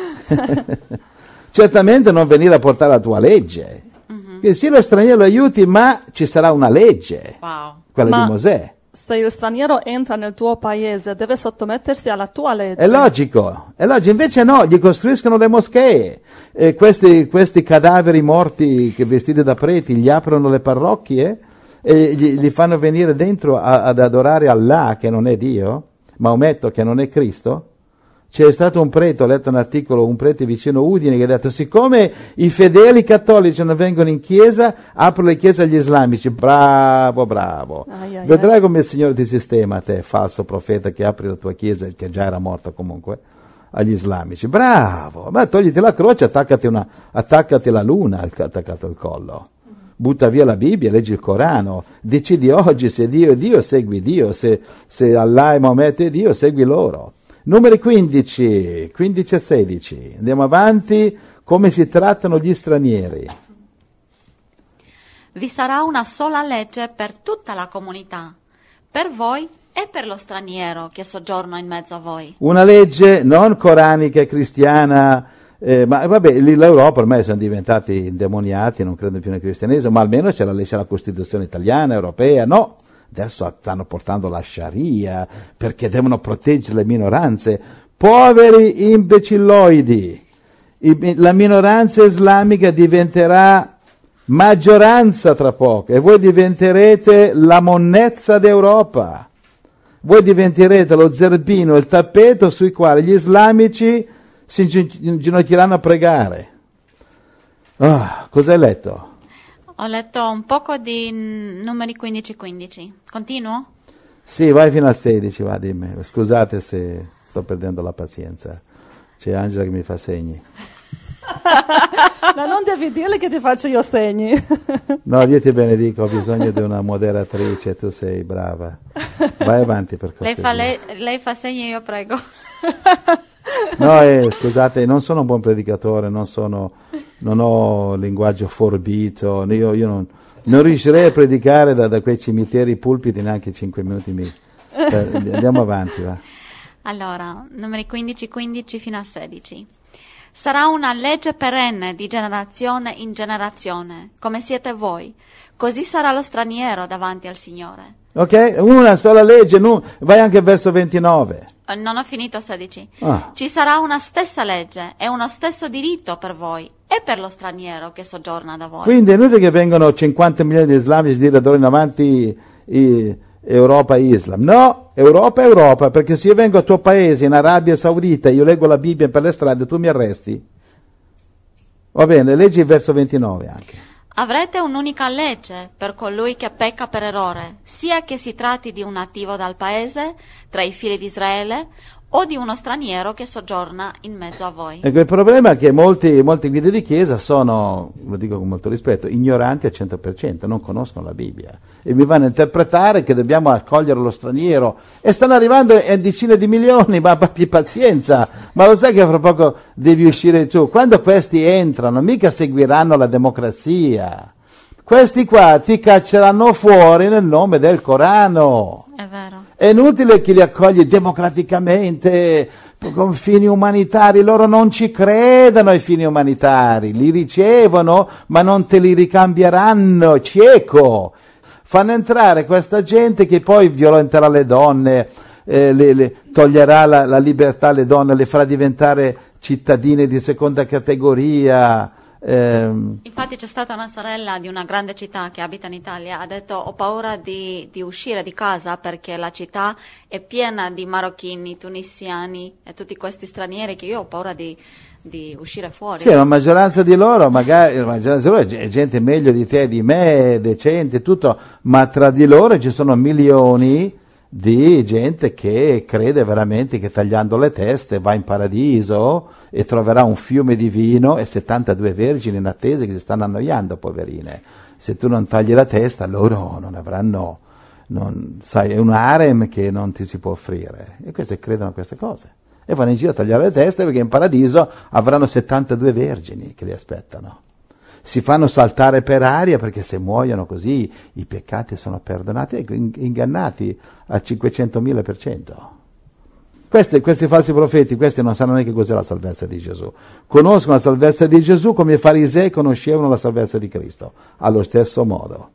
Certamente non venire a portare la tua legge. Mm-hmm. Quindi sì, lo straniero lo aiuti, ma ci sarà una legge, wow. quella ma di Mosè. Se il straniero entra nel tuo paese, deve sottomettersi alla tua legge. È logico, è logico. Invece no, gli costruiscono le moschee. E questi, questi cadaveri morti che vestiti da preti gli aprono le parrocchie e gli, gli fanno venire dentro a, ad adorare Allah, che non è Dio, Maometto, che non è Cristo. C'è stato un prete, ho letto un articolo, un prete vicino Udine che ha detto: siccome i fedeli cattolici non vengono in chiesa, apro le chiese agli islamici. Bravo, bravo. Ai, ai, Vedrai ai. Come il Signore ti sistema, te falso profeta che apri la tua chiesa, che già era morta comunque, agli islamici. Bravo, ma togliti la croce, attaccati, una, attaccati la luna attaccato al collo. Butta via la Bibbia, leggi il Corano, decidi oggi se Dio è Dio, segui Dio, se, se Allah e Maometto è Dio, segui loro. Numeri quindici, quindici e sedici. Andiamo avanti. Come si trattano gli stranieri? Vi sarà una sola legge per tutta la comunità, per voi e per lo straniero che soggiorna in mezzo a voi. Una legge non coranica e cristiana, eh, ma vabbè, l'Europa ormai sono diventati indemoniati, non credono più nel cristianesimo, ma almeno c'è la legge, la Costituzione italiana, europea, no. Adesso stanno portando la Sharia perché devono proteggere le minoranze. Poveri imbecilloidi. I, la minoranza islamica diventerà maggioranza tra poco e voi diventerete la monnezza d'Europa. Voi diventerete lo zerbino, il tappeto sui quali gli islamici si inginocchieranno a pregare. Oh, cosa hai letto? Ho letto un poco di numeri quindici quindici. Continuo? Sì, vai fino al sedici, va, dimmi. Scusate se sto perdendo la pazienza. C'è Angela che mi fa segni. Ma non devi dirle che ti faccio io segni. No, Dio ti benedico, ho bisogno di una moderatrice, tu sei brava. Vai avanti per cortesia. Lei fa, lei, lei fa segni, io prego. No, eh, scusate, non sono un buon predicatore, non sono, non ho linguaggio forbito, io, io non, non riuscirei a predicare da, da quei cimiteri pulpiti neanche cinque minuti mi. Eh, andiamo avanti, va. Allora, numeri quindici quindici fino a sedici. Sarà una legge perenne di generazione in generazione, come siete voi. Così sarà lo straniero davanti al Signore. Ok, una sola legge, no, vai anche verso ventinove. Non ho finito sedici. Ah. Ci sarà una stessa legge e uno stesso diritto per voi e per lo straniero che soggiorna da voi. Quindi è inutile che vengano cinquanta milioni di islamici a dire d'ora in avanti i, Europa e Islam. No, Europa è Europa, perché se io vengo al tuo paese, in Arabia Saudita, io leggo la Bibbia per le strade, tu mi arresti. Va bene, leggi il verso ventinove anche. Avrete un'unica legge per colui che pecca per errore, sia che si tratti di un nativo dal paese, tra i figli di Israele, o di uno straniero che soggiorna in mezzo a voi. Ecco, il problema è che molti, molti guide di chiesa sono, lo dico con molto rispetto, ignoranti al cento per cento, non conoscono la Bibbia e mi vanno a interpretare che dobbiamo accogliere lo straniero e stanno arrivando a decine di milioni, ma abbi pazienza, ma lo sai che fra poco devi uscire tu? Quando questi entrano mica seguiranno la democrazia, questi qua ti cacceranno fuori nel nome del Corano. È vero. È inutile che li accogli democraticamente, con fini umanitari, loro non ci credono ai fini umanitari, li ricevono ma non te li ricambieranno, cieco. Fanno entrare questa gente che poi violenterà le donne, eh, le, le, toglierà la, la libertà alle donne, le farà diventare cittadine di seconda categoria. Ehm. Infatti c'è stata una sorella di una grande città che abita in Italia, ha detto ho paura di, di uscire di casa perché la città è piena di marocchini, tunisiani e tutti questi stranieri che io ho paura di, di uscire fuori. Sì, la maggioranza di loro, magari la maggioranza di loro è gente meglio di te, di me, decente, tutto, ma tra di loro ci sono milioni di gente che crede veramente che tagliando le teste va in paradiso e troverà un fiume di vino e settantadue vergini in attesa che si stanno annoiando, poverine. Se tu non tagli la testa, loro non avranno, non, sai, è un harem che non ti si può offrire. E queste credono a queste cose. E vanno in giro a tagliare le teste perché in paradiso avranno settantadue vergini che li aspettano. Si fanno saltare per aria perché se muoiono così i peccati sono perdonati e ingannati al cinquecentomila per cento. Questi, questi falsi profeti, questi non sanno neanche cos'è la salvezza di Gesù. Conoscono la salvezza di Gesù come i farisei conoscevano la salvezza di Cristo, allo stesso modo.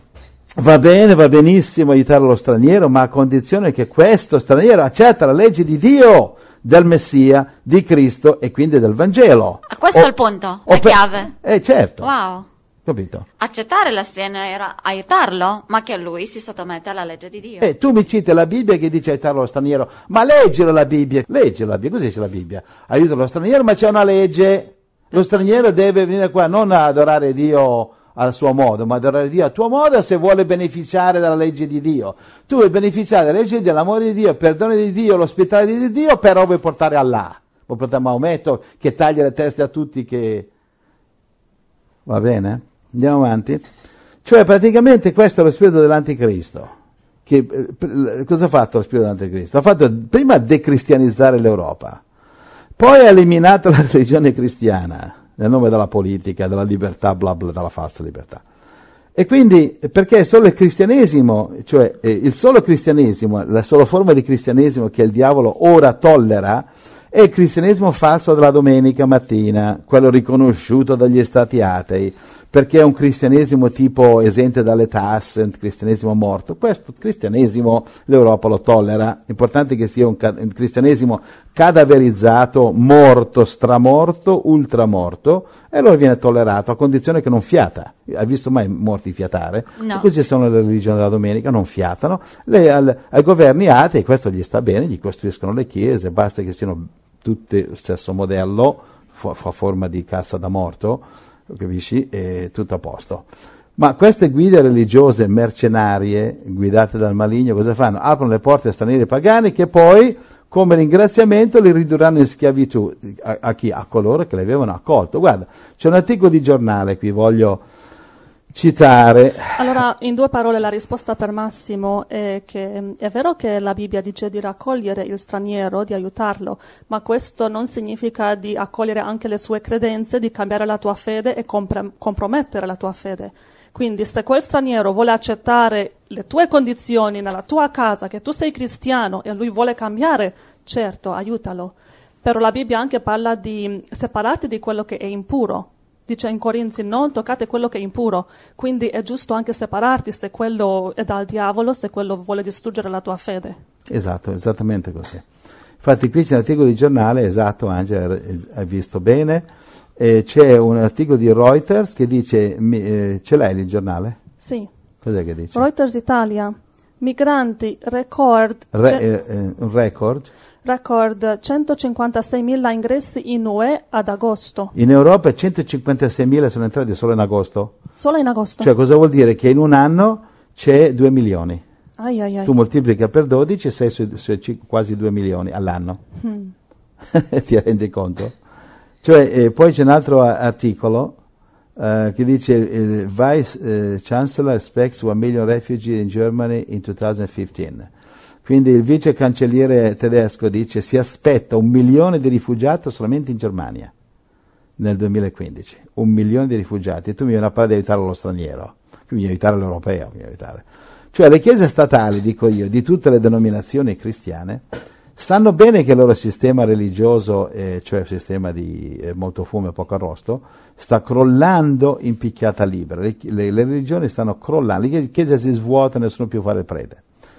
Va bene, va benissimo aiutare lo straniero, ma a condizione che questo straniero accetta la legge di Dio, del Messia, di Cristo e quindi del Vangelo. Ah, questo o, è il punto, la per, chiave. Eh certo. Wow. Capito? Accettare la straniero, aiutarlo, ma che lui si sottomette alla legge di Dio. Eh, tu mi citi la Bibbia che dice aiutare lo straniero, ma leggilo la Bibbia, leggi la Bibbia, così dice la Bibbia. Aiuta lo straniero, ma c'è una legge. Lo straniero deve venire qua non a adorare Dio al suo modo, ma adorare Dio a tuo modo se vuole beneficiare dalla legge di Dio. Tu vuoi beneficiare dalla legge di Dio, dell'amore di Dio, il perdono di Dio, l'ospitalità di Dio, però vuoi portare Allah. Vuoi portare Maometto che taglia le teste a tutti che... Va bene? Andiamo avanti. Cioè praticamente questo è lo spirito dell'anticristo. Che, eh, cosa ha fatto lo spirito dell'anticristo? Ha fatto prima decristianizzare l'Europa, poi ha eliminato la religione cristiana nel nome della politica, della libertà, bla bla, della falsa libertà. E quindi, perché solo il cristianesimo, cioè eh, il solo cristianesimo, la sola forma di cristianesimo che il diavolo ora tollera, è il cristianesimo falso della domenica mattina, quello riconosciuto dagli stati atei, perché è un cristianesimo tipo esente dalle tasse, un cristianesimo morto. Questo cristianesimo l'Europa lo tollera, l'importante è che sia un, un cristianesimo cadaverizzato, morto, stramorto, ultramorto, e allora viene tollerato a condizione che non fiata. Hai visto mai morti fiatare? No. E così sono le religioni della domenica, non fiatano. Le, al, ai governi atei questo gli sta bene, gli costruiscono le chiese, basta che siano tutte lo stesso modello, fa, fa forma di cassa da morto, capisci? E tutto a posto. Ma queste guide religiose mercenarie, guidate dal maligno, cosa fanno? Aprono le porte a stranieri pagani che poi, come ringraziamento, li ridurranno in schiavitù. A, a chi? A coloro che li avevano accolto. Guarda, c'è un articolo di giornale qui, voglio citare. Allora, in due parole, la risposta per Massimo è che è vero che la Bibbia dice di raccogliere il straniero, di aiutarlo, ma questo non significa di accogliere anche le sue credenze, di cambiare la tua fede e compre- compromettere la tua fede. Quindi se quel straniero vuole accettare le tue condizioni nella tua casa, che tu sei cristiano e lui vuole cambiare, certo, aiutalo. Però la Bibbia anche parla di separarti di quello che è impuro. Dice in Corinzi, non toccate quello che è impuro, quindi è giusto anche separarti se quello è dal diavolo, se quello vuole distruggere la tua fede. Esatto, esattamente così. Infatti qui c'è un articolo di giornale, esatto Angela, hai visto bene, eh, c'è un articolo di Reuters che dice, eh, ce l'hai il giornale? Sì. Cos'è che dice? Reuters Italia, migranti, record... Re, ce- eh, eh, un record? Record centocinquantaseimila ingressi in U E ad agosto. In Europa centocinquantaseimila sono entrati solo in agosto. Solo in agosto? Cioè cosa vuol dire? Che in un anno c'è due milioni. Ai ai ai. Tu moltiplica per dodici e sei su, su quasi due milioni all'anno. Hmm. Ti rendi conto? Cioè, eh, poi c'è un altro articolo uh, che dice il Vice uh, Chancellor expects one million refugees in Germany in duemilaquindici. Quindi il vice cancelliere tedesco dice si aspetta un milione di rifugiati solamente in Germania nel duemilaquindici. Un milione di rifugiati. E tu mi vieni a parlare di aiutare lo straniero. Qui mi aiutare l'europeo. Mi aiutare. Cioè le chiese statali, dico io, di tutte le denominazioni cristiane, sanno bene che il loro sistema religioso, eh, cioè il sistema di eh, molto fumo e poco arrosto, sta crollando in picchiata libera. Le, le, le religioni stanno crollando, le chiese si svuotano, nessuno più fa le prede.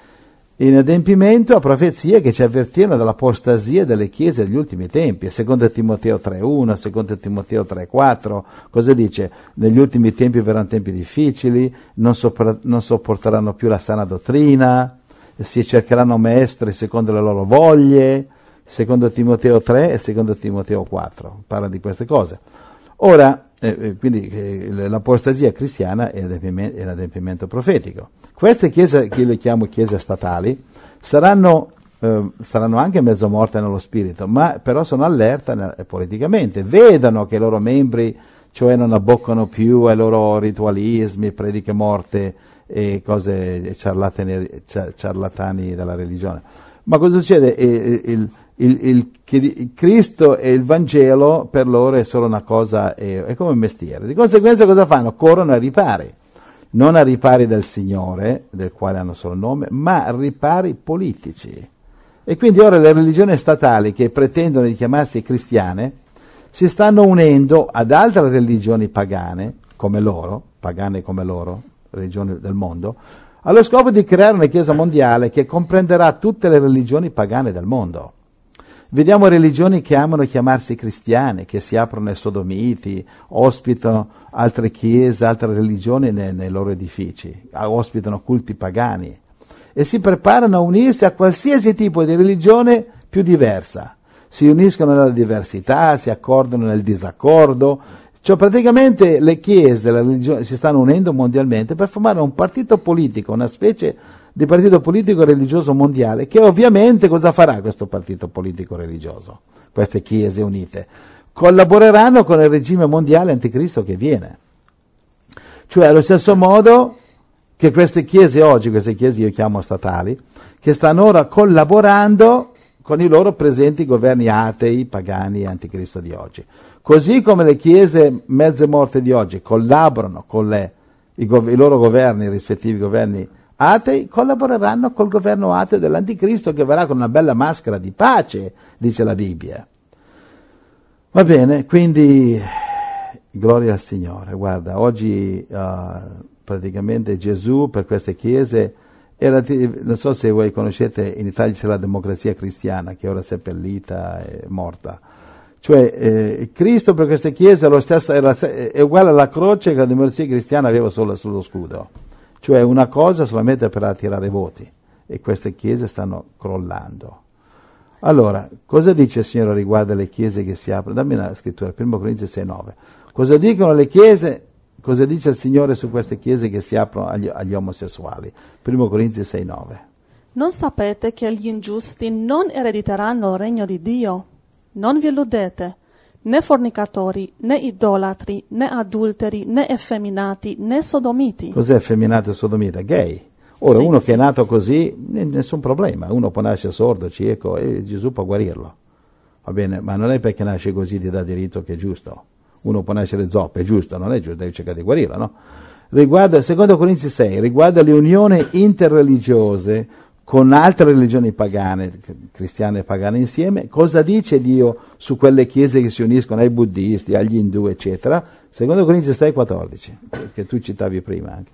In adempimento a profezie che ci avvertivano dall'apostasia delle chiese degli ultimi tempi, secondo Timoteo tre uno, secondo Timoteo tre quattro, cosa dice? Negli ultimi tempi verranno tempi difficili, non, sopra, non sopporteranno più la sana dottrina, si cercheranno maestri secondo le loro voglie, secondo Timoteo tre e secondo Timoteo quattro, parla di queste cose. Ora, eh, quindi eh, l'apostasia cristiana è un adempimento profetico. Queste chiese, che io le chiamo chiese statali, saranno, eh, saranno anche mezzo morte nello spirito, ma però sono allerta eh, politicamente, vedono che i loro membri, cioè non abboccano più ai loro ritualismi, prediche morte e cose ciarlatani, ciarlatani della religione. Ma cosa succede? Il, il, il, il, il Cristo e il Vangelo per loro è solo una cosa, è, è come un mestiere. Di conseguenza cosa fanno? Corrono ai ripari. Non a ripari del Signore, del quale hanno solo il nome, ma a ripari politici. E quindi ora le religioni statali che pretendono di chiamarsi cristiane si stanno unendo ad altre religioni pagane, come loro, pagane come loro, religioni del mondo, allo scopo di creare una chiesa mondiale che comprenderà tutte le religioni pagane del mondo. Vediamo religioni che amano chiamarsi cristiane, che si aprono ai sodomiti, ospitano altre chiese, altre religioni nei, nei loro edifici, ospitano culti pagani e si preparano a unirsi a qualsiasi tipo di religione più diversa. Si uniscono nella diversità, si accordano nel disaccordo, cioè praticamente le chiese, la religione si stanno unendo mondialmente per formare un partito politico, una specie di partito politico religioso mondiale, che ovviamente cosa farà questo partito politico religioso? Queste chiese unite collaboreranno con il regime mondiale anticristo che viene. Cioè allo stesso modo che queste chiese oggi, queste chiese io chiamo statali, che stanno ora collaborando con i loro presenti governi atei, pagani e anticristo di oggi. Così come le chiese mezze morte di oggi collaborano con le, i, gov- i loro governi, i rispettivi governi atei, collaboreranno col governo ateo dell'anticristo che verrà con una bella maschera di pace, dice la Bibbia. Va bene, quindi gloria al Signore. Guarda, oggi uh, praticamente Gesù per queste chiese era, non so se voi conoscete, in Italia c'è la democrazia cristiana che ora è seppellita e morta. Cioè eh, Cristo per queste chiese è, lo stesso, era, è uguale alla croce che la democrazia cristiana aveva solo sullo scudo. Cioè una cosa solamente per attirare voti, e queste chiese stanno crollando. Allora, cosa dice il Signore riguardo alle chiese che si aprono? Dammi una scrittura, primo Corinzi sei nove. Cosa dicono le chiese, cosa dice il Signore su queste chiese che si aprono agli, agli omosessuali? primo Corinzi sei nove. Non sapete che gli ingiusti non erediteranno il regno di Dio? Non vi illudete. Né fornicatori, né idolatri, né adulteri, né effeminati, né sodomiti. Cos'è effeminato e sodomita? Gay. Ora, sì, uno sì. Che è nato così, nessun problema. Uno può nascere sordo, cieco, e Gesù può guarirlo. Va bene? Ma non è perché nasce così ti dà diritto che è giusto. Uno può nascere zoppo, è giusto, non è giusto, devi cercare di guarirlo, no? Riguardo, secondo Corinzi sei, riguardo le unioni interreligiose con altre religioni pagane, cristiane e pagane insieme, cosa dice Dio su quelle chiese che si uniscono ai buddisti, agli indù, eccetera? Secondo Corinzi sei quattordici, che tu citavi prima anche.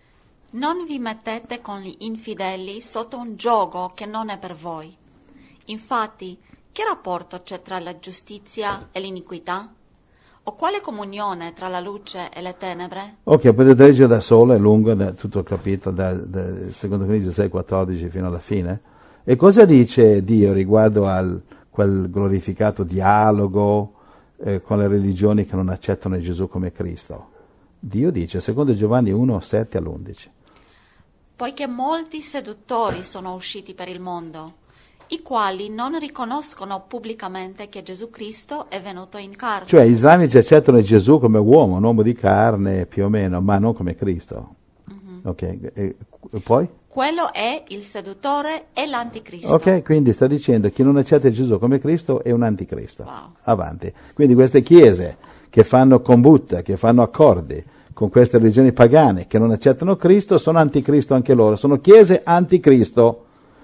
Non vi mettete con gli infideli sotto un giogo che non è per voi. Infatti, che rapporto c'è tra la giustizia e l'iniquità? O quale comunione tra la luce e le tenebre? Ok, potete leggere da solo, è lungo, da, tutto il capitolo, da, da secondo Corinzi sei quattordici fino alla fine. E cosa dice Dio riguardo al quel glorificato dialogo eh, con le religioni che non accettano Gesù come Cristo? Dio dice, secondo Giovanni uno, sette all'undici. Poiché molti seduttori sono usciti per il mondo, i quali non riconoscono pubblicamente che Gesù Cristo è venuto in carne. Cioè, gli islamici accettano Gesù come uomo, un uomo di carne più o meno, ma non come Cristo. Mm-hmm. Ok, e, e poi? Quello è il seduttore e l'anticristo. Ok, quindi sta dicendo che chi non accetta Gesù come Cristo è un anticristo. Wow. Avanti. Quindi queste chiese che fanno combutta, che fanno accordi con queste religioni pagane che non accettano Cristo, sono anticristo anche loro. Sono chiese anticristo.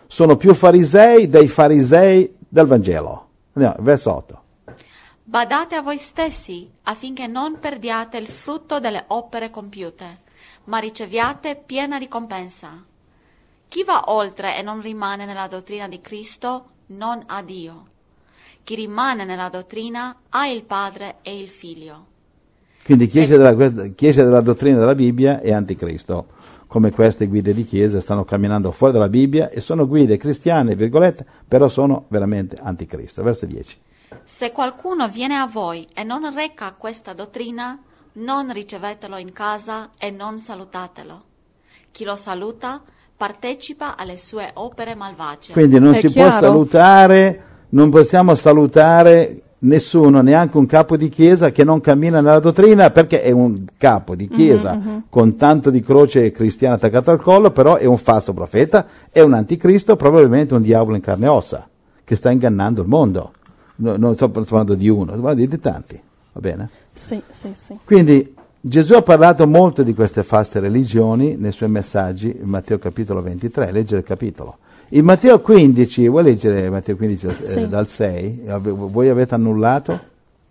sono più farisei dei farisei del Vangelo. Andiamo, verso otto. Badate a voi stessi affinché non perdiate il frutto delle opere compiute, ma riceviate piena ricompensa. Chi va oltre e non rimane nella dottrina di Cristo non ha Dio. Chi rimane nella dottrina ha il Padre e il Figlio. Quindi chi esce della, chi esce della dottrina della Bibbia è anticristo, come queste guide di chiesa stanno camminando fuori dalla Bibbia e sono guide cristiane, virgolette, però sono veramente anticristo. Verso dieci. Se qualcuno viene a voi e non reca questa dottrina, non ricevetelo in casa e non salutatelo. Chi lo saluta partecipa alle sue opere malvagie. Quindi non È si chiaro? può salutare, non possiamo salutare nessuno, neanche un capo di chiesa che non cammina nella dottrina, perché è un capo di chiesa mm-hmm. con tanto di croce cristiana attaccata al collo, però è un falso profeta, è un anticristo, probabilmente un diavolo in carne e ossa, che sta ingannando il mondo. No, non sto parlando di uno, sto parlando di tanti, va bene? Sì, sì, sì. Quindi Gesù ha parlato molto di queste false religioni nei suoi messaggi in Matteo capitolo ventitré, leggere il capitolo. In Matteo quindici, vuoi leggere Matteo quindici sì. eh, dal sei? Voi avete annullato?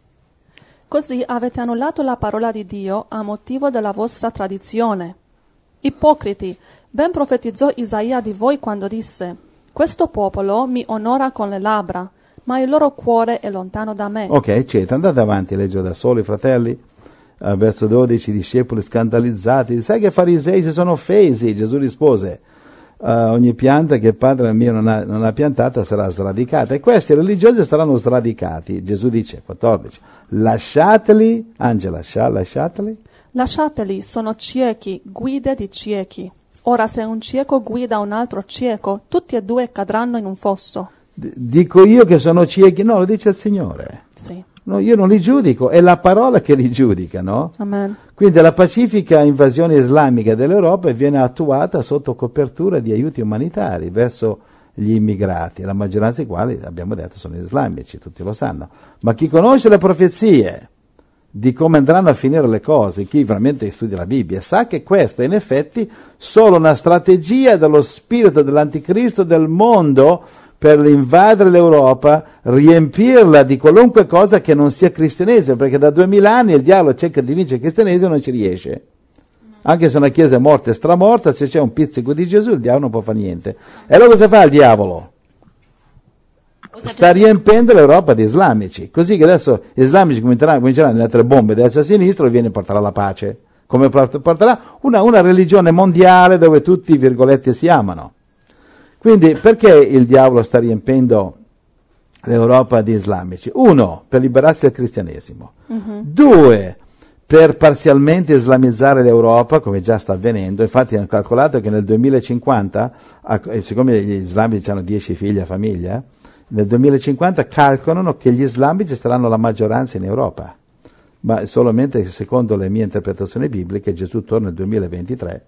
Così avete annullato la parola di Dio a motivo della vostra tradizione. Ipocriti, ben profetizzò Isaia di voi quando disse: questo popolo mi onora con le labbra, ma il loro cuore è lontano da me. Ok, eccetera. Andate avanti a leggere da soli, fratelli. Uh, verso dodici, i discepoli scandalizzati. Sai che i farisei si sono offesi? Gesù rispose: uh, ogni pianta che il Padre mio non ha, non ha piantata sarà sradicata. E questi religiosi saranno sradicati. Gesù dice, quattordici, lasciateli, Angela, lasciateli. Lasciateli, sono ciechi, guide di ciechi. Ora se un cieco guida un altro cieco, tutti e due cadranno in un fosso. D- dico io che sono ciechi? No, lo dice il Signore. Sì. No, io non li giudico, è la parola che li giudica, no? Amen. Quindi la pacifica invasione islamica dell'Europa viene attuata sotto copertura di aiuti umanitari verso gli immigrati, la maggioranza dei quali, abbiamo detto, sono islamici, tutti lo sanno. Ma chi conosce le profezie di come andranno a finire le cose, chi veramente studia la Bibbia, sa che questa è in effetti solo una strategia dello spirito dell'anticristo del mondo per invadere l'Europa, riempirla di qualunque cosa che non sia cristianesimo, perché da duemila anni il diavolo cerca di vincere il cristianesimo e non ci riesce. Anche se una chiesa è morta e stramorta, se c'è un pizzico di Gesù il diavolo non può fare niente. E allora cosa fa il diavolo? Sta riempendo l'Europa di islamici, così che adesso gli islamici cominceranno, cominceranno a mettere bombe da destra e a sinistra e viene porterà la pace, come porterà una, una religione mondiale dove tutti, virgolette, si amano. Quindi perché il diavolo sta riempendo l'Europa di islamici? Uno, per liberarsi dal cristianesimo. Uh-huh. Due, per parzialmente islamizzare l'Europa, come già sta avvenendo. Infatti hanno calcolato che nel duemilacinquanta, siccome gli islamici hanno dieci figli a famiglia, nel duemilacinquanta calcolano che gli islamici saranno la maggioranza in Europa. Ma solamente secondo le mie interpretazioni bibliche Gesù torna nel duemilaventitré.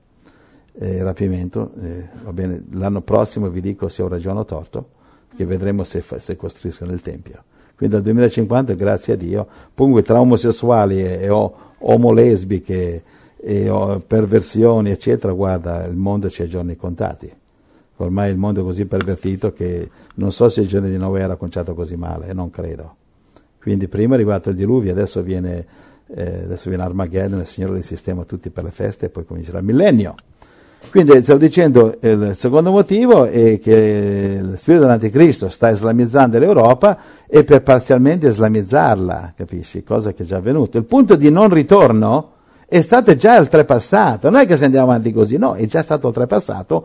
Eh, rapimento, eh, va bene, l'anno prossimo vi dico se ho ragione o torto, che vedremo se, fa, se costruiscono il Tempio. Quindi dal duemilacinquanta, grazie a Dio, comunque tra omosessuali e, e o, omolesbiche e o, perversioni, eccetera, guarda, il mondo c'è giorni contati. Ormai il mondo è così pervertito che non so se il giorno di Noè era conciato così male, e non credo. Quindi prima è arrivato il diluvio, adesso viene, eh, adesso viene Armageddon, il Signore li sistema tutti per le feste e poi comincerà il millennio. Quindi stavo dicendo, il secondo motivo è che lo spirito dell'anticristo sta islamizzando l'Europa e per parzialmente islamizzarla, capisci? Cosa che è già avvenuto. Il punto di non ritorno è stato già oltrepassato, non è che se andiamo avanti così, no, è già stato oltrepassato.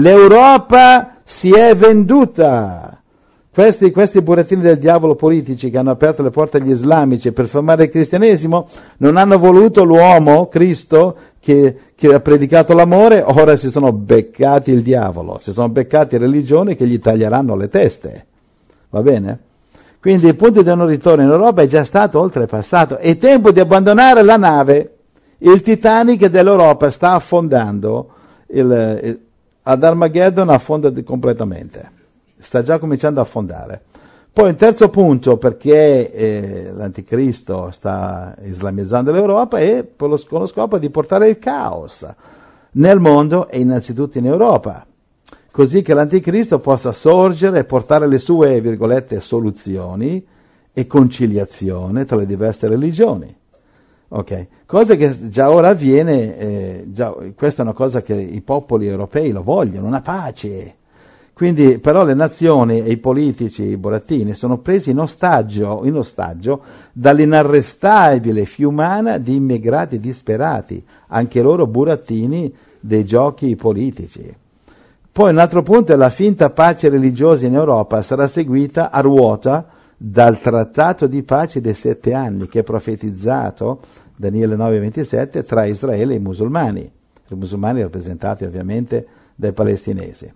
L'Europa si è venduta. Questi, questi burattini del diavolo politici che hanno aperto le porte agli islamici per fermare il cristianesimo non hanno voluto l'uomo, Cristo, che, che ha predicato l'amore, ora si sono beccati il diavolo, si sono beccati religioni che gli taglieranno le teste. Va bene? Quindi il punto di non ritorno in Europa è già stato oltrepassato. È tempo di abbandonare la nave. Il Titanic dell'Europa sta affondando, il, il, ad Armageddon affonda completamente. Sta già cominciando a affondare. Poi un terzo punto, perché eh, l'anticristo sta islamizzando l'Europa, è per lo, con lo scopo di portare il caos nel mondo e innanzitutto in Europa. così che l'anticristo possa sorgere e portare le sue, virgolette, soluzioni e conciliazione tra le diverse religioni. Ok, cosa che già ora avviene, eh, già, questa è una cosa che i popoli europei lo vogliono, una pace. Quindi però le nazioni e i politici, i burattini, sono presi in ostaggio, in ostaggio dall'inarrestabile fiumana di immigrati disperati, anche loro burattini dei giochi politici. Poi un altro punto è la finta pace religiosa in Europa sarà seguita a ruota dal trattato di pace dei sette anni che è profetizzato Daniele nove ventisette tra Israele e i musulmani, i musulmani rappresentati ovviamente dai palestinesi.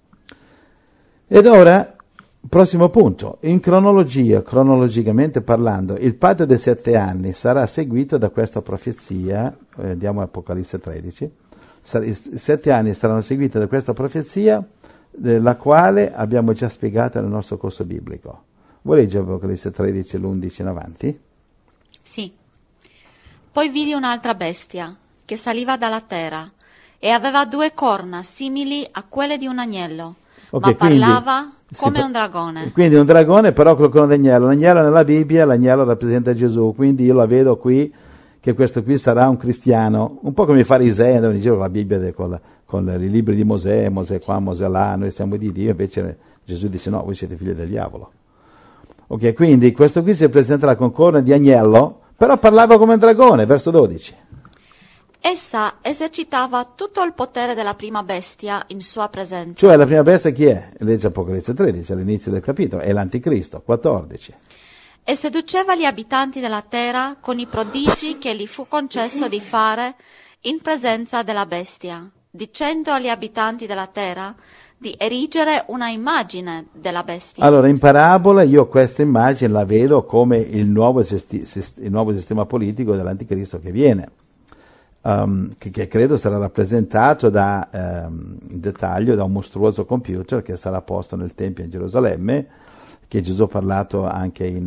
Ed ora, prossimo punto, in cronologia, cronologicamente parlando, il patto dei sette anni sarà seguito da questa profezia, eh, andiamo a Apocalisse tredici, sar- i sette anni saranno seguiti da questa profezia, eh, la quale abbiamo già spiegato nel nostro corso biblico. Vuoi leggere Apocalisse tredici, l'undici in avanti? Sì. Poi vidi un'altra bestia, che saliva dalla terra, e aveva due corna simili a quelle di un agnello, Okay, ma parlava quindi, come sì, un dragone. Quindi un dragone però col corno d'agnello. L'agnello nella Bibbia, l'agnello rappresenta Gesù, quindi io la vedo qui, che questo qui sarà un cristiano, un po' come i farisei andavano in giro con la Bibbia, con, la, con i libri di Mosè, Mosè qua, Mosè là, noi siamo di Dio, invece Gesù dice no, voi siete figli del diavolo. Ok, quindi questo qui si presenterà con corna di agnello, però parlava come un dragone, verso dodici. Essa esercitava tutto il potere della prima bestia in sua presenza. Cioè la prima bestia chi è? Legge Apocalisse tredici all'inizio del capitolo, è l'anticristo, quattordici. E seduceva gli abitanti della terra con i prodigi che gli fu concesso di fare in presenza della bestia, dicendo agli abitanti della terra di erigere una immagine della bestia. Allora, in parabola io questa immagine la vedo come il nuovo, sesti- il nuovo sistema politico dell'anticristo che viene. Um, che, che credo sarà rappresentato da, um, in dettaglio da un mostruoso computer che sarà posto nel Tempio in Gerusalemme, che Gesù ha parlato anche in,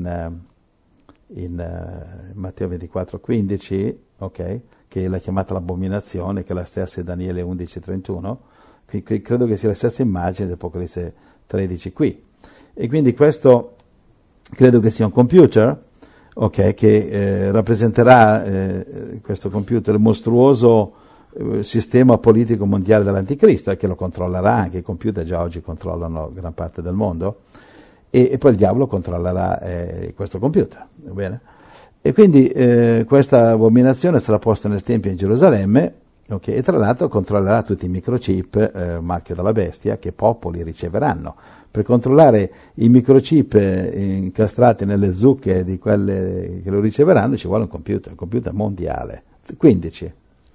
uh, in uh, Matteo ventiquattro quindici, okay, che l'ha chiamata l'abominazione, che è la stessa di Daniele undici trentuno, qui, qui credo che sia la stessa immagine dell'Apocalisse tredici qui. E quindi questo credo che sia un computer, ok, che eh, rappresenterà eh, questo computer il mostruoso eh, sistema politico mondiale dell'anticristo e che lo controllerà anche. I computer già oggi controllano gran parte del mondo e, e poi il diavolo controllerà eh, questo computer, va bene? E quindi eh, questa abominazione sarà posta nel Tempio in Gerusalemme, okay, e tra l'altro controllerà tutti i microchip, eh, marchio della bestia, che popoli riceveranno. Per controllare i microchip incastrati nelle zucche di quelle che lo riceveranno ci vuole un computer, un computer mondiale. quindici.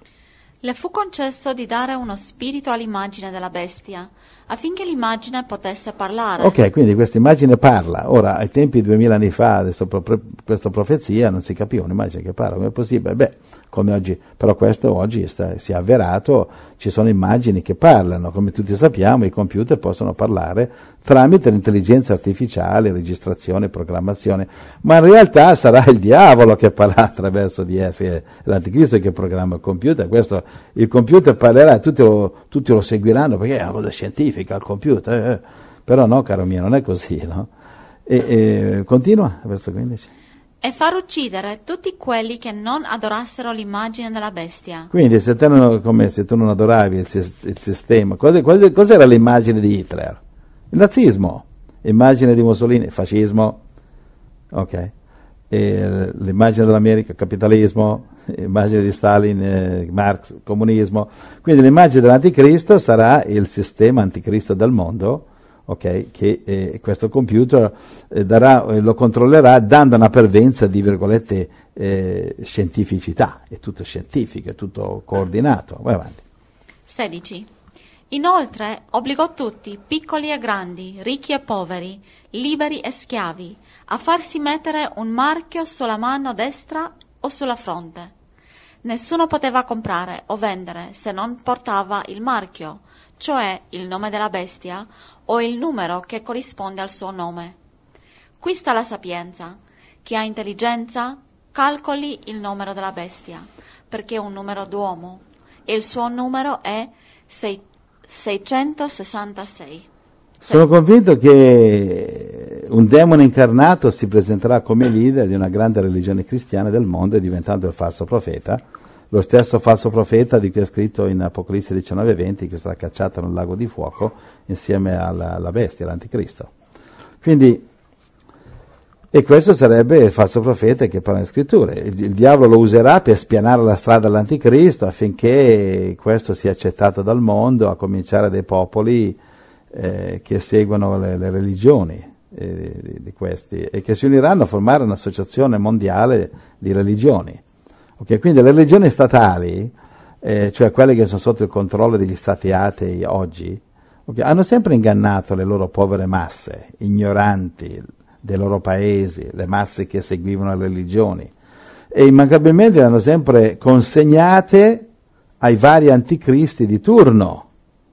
Le fu concesso di dare uno spirito all'immagine della bestia, affinché l'immagine potesse parlare. Ok, quindi questa immagine parla. Ora, ai tempi di duemila anni fa, adesso, questa profezia non si capiva un'immagine che parla, come è possibile? Beh, come oggi, però questo oggi sta, si è avverato, ci sono immagini che parlano, come tutti sappiamo i computer possono parlare tramite l'intelligenza artificiale, registrazione, programmazione, ma in realtà sarà il diavolo che parlerà attraverso di essi, è l'anticristo che programma il computer, questo, il computer parlerà, tutti lo, tutti lo seguiranno perché è una cosa scientifica il computer, eh, però no caro mio, non è così, no? E, e continua, verso quindici. E far uccidere tutti quelli che non adorassero l'immagine della bestia. Quindi se, te non, come se tu non adoravi il, il sistema, cos, cos, cos'era l'immagine di Hitler? Il nazismo, immagine di Mussolini, il fascismo, ok? E l'immagine dell'America, il capitalismo, l'immagine di Stalin, eh, Marx, comunismo. Quindi l'immagine dell'anticristo sarà il sistema anticristo del mondo, ok, che eh, questo computer eh, darà, eh, lo controllerà dando una pervenza di virgolette eh, scientificità, è tutto scientifico, è tutto coordinato. Vai avanti. sedici. Inoltre obbligò tutti, piccoli e grandi, ricchi e poveri, liberi e schiavi, a farsi mettere un marchio sulla mano destra o sulla fronte. Nessuno poteva comprare o vendere se non portava il marchio, cioè il nome della bestia o il numero che corrisponde al suo nome. Qui sta la sapienza. Chi ha intelligenza calcoli il numero della bestia, perché è un numero d'uomo, e il suo numero è seicentosessantasei. Sono convinto che un demone incarnato si presenterà come leader di una grande religione cristiana del mondo, diventando il falso profeta, lo stesso falso profeta di cui è scritto in Apocalisse diciannove venti, che sarà cacciato nel lago di fuoco insieme alla, alla bestia, l'anticristo. Quindi, e questo sarebbe il falso profeta che parla in scritture. Il, il diavolo lo userà per spianare la strada all'anticristo affinché questo sia accettato dal mondo, a cominciare dai popoli Eh, che seguono le, le religioni eh, di, di questi e che si uniranno a formare un'associazione mondiale di religioni. Okay? Quindi le religioni statali, eh, cioè quelle che sono sotto il controllo degli stati atei oggi, okay, hanno sempre ingannato le loro povere masse, ignoranti dei loro paesi, le masse che seguivano le religioni, e immancabilmente le hanno sempre consegnate ai vari anticristi di turno.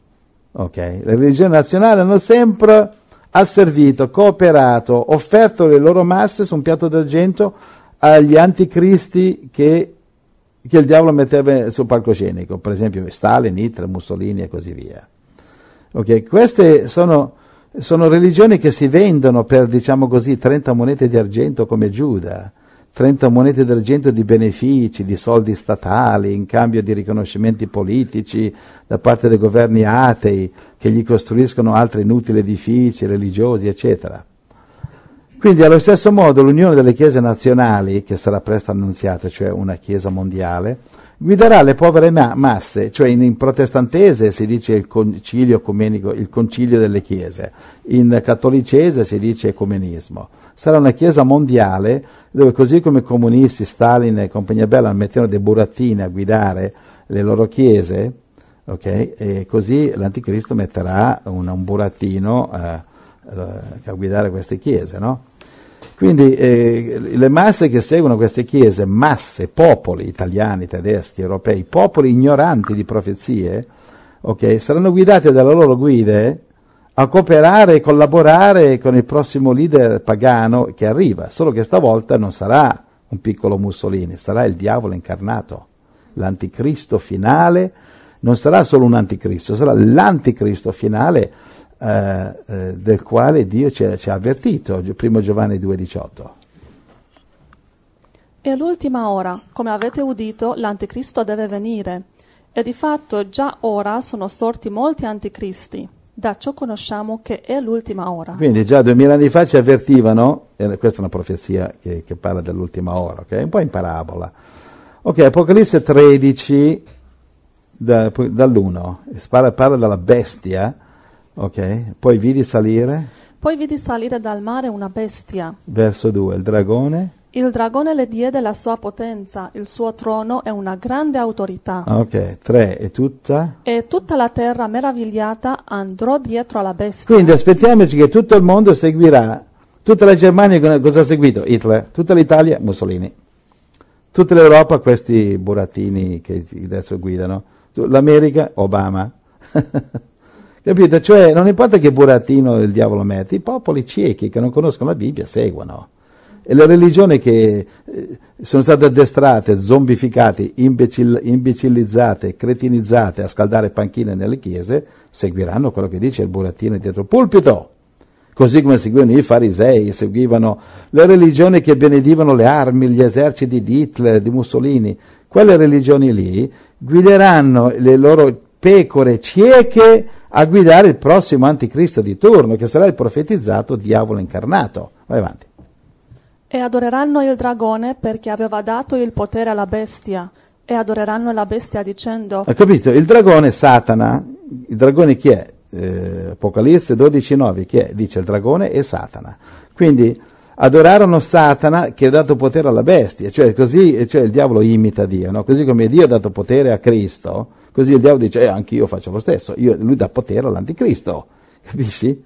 Okay. Le religioni nazionali hanno sempre asservito, cooperato, offerto le loro masse su un piatto d'argento agli anticristi che, che il diavolo metteva sul palcoscenico, per esempio Stalin, Hitler, Mussolini e così via. Okay. Queste sono, sono religioni che si vendono per, diciamo così, trenta monete di argento come Giuda, trenta monete d'argento di benefici, di soldi statali, in cambio di riconoscimenti politici da parte dei governi atei che gli costruiscono altri inutili edifici religiosi, eccetera. Quindi allo stesso modo l'unione delle chiese nazionali, che sarà presto annunziata, cioè una chiesa mondiale, guiderà le povere ma- masse, cioè in, in protestantese si dice il concilio ecumenico, il concilio delle chiese, in cattolicese si dice ecumenismo. Sarà una chiesa mondiale dove, così come i comunisti, Stalin e compagnia bella mettevano dei burattini a guidare le loro chiese, okay? E così l'anticristo metterà un, un burattino eh, a guidare queste chiese, no? Quindi eh, le masse che seguono queste chiese, masse, popoli italiani, tedeschi, europei, popoli ignoranti di profezie, okay, saranno guidati dalle loro guide a cooperare e collaborare con il prossimo leader pagano che arriva, solo che stavolta non sarà un piccolo Mussolini, sarà il diavolo incarnato, l'anticristo finale. Non sarà solo un anticristo, sarà l'anticristo finale eh, eh, del quale Dio ci ha, ci ha avvertito, primo Giovanni due diciotto. E all'ultima ora, come avete udito, l'anticristo deve venire, e di fatto già ora sono sorti molti anticristi. Da ciò conosciamo che è l'ultima ora. Quindi già duemila anni fa ci avvertivano, e questa è una profezia che, che parla dell'ultima ora, okay? Un po' in parabola. Ok, Apocalisse tredici, da, dall'uno, parla, parla della bestia, ok? Poi vidi salire. Poi vidi salire dal mare una bestia. Verso due, il dragone. Il dragone le diede la sua potenza, il suo trono e una grande autorità. Ok, tre, e tutta? E tutta la terra meravigliata andrò dietro alla bestia. Quindi aspettiamoci che tutto il mondo seguirà. Tutta la Germania cosa ha seguito? Hitler. Tutta l'Italia? Mussolini. Tutta l'Europa questi burattini che adesso guidano. L'America? Obama. Capito? Cioè non importa che burattino il diavolo mette, i popoli ciechi che non conoscono la Bibbia seguono. E le religioni che eh, sono state addestrate, zombificate, imbecil- imbecillizzate, cretinizzate a scaldare panchine nelle chiese, seguiranno quello che dice il burattino dietro il pulpito. Così come seguivano i farisei, seguivano le religioni che benedivano le armi, gli eserciti di Hitler, di Mussolini. Quelle religioni lì guideranno le loro pecore cieche a guidare il prossimo anticristo di turno, che sarà il profetizzato diavolo incarnato. Vai avanti. E adoreranno il dragone perché aveva dato il potere alla bestia, e adoreranno la bestia dicendo... Hai capito? Il dragone è Satana. Il dragone chi è? Eh, Apocalisse dodici nove, chi è? Dice il dragone è Satana. Quindi adorarono Satana che ha dato potere alla bestia, cioè così, cioè il diavolo imita Dio, no? Così come Dio ha dato potere a Cristo, così il diavolo dice, eh, anch'io faccio lo stesso, io, lui dà potere all'anticristo, capisci?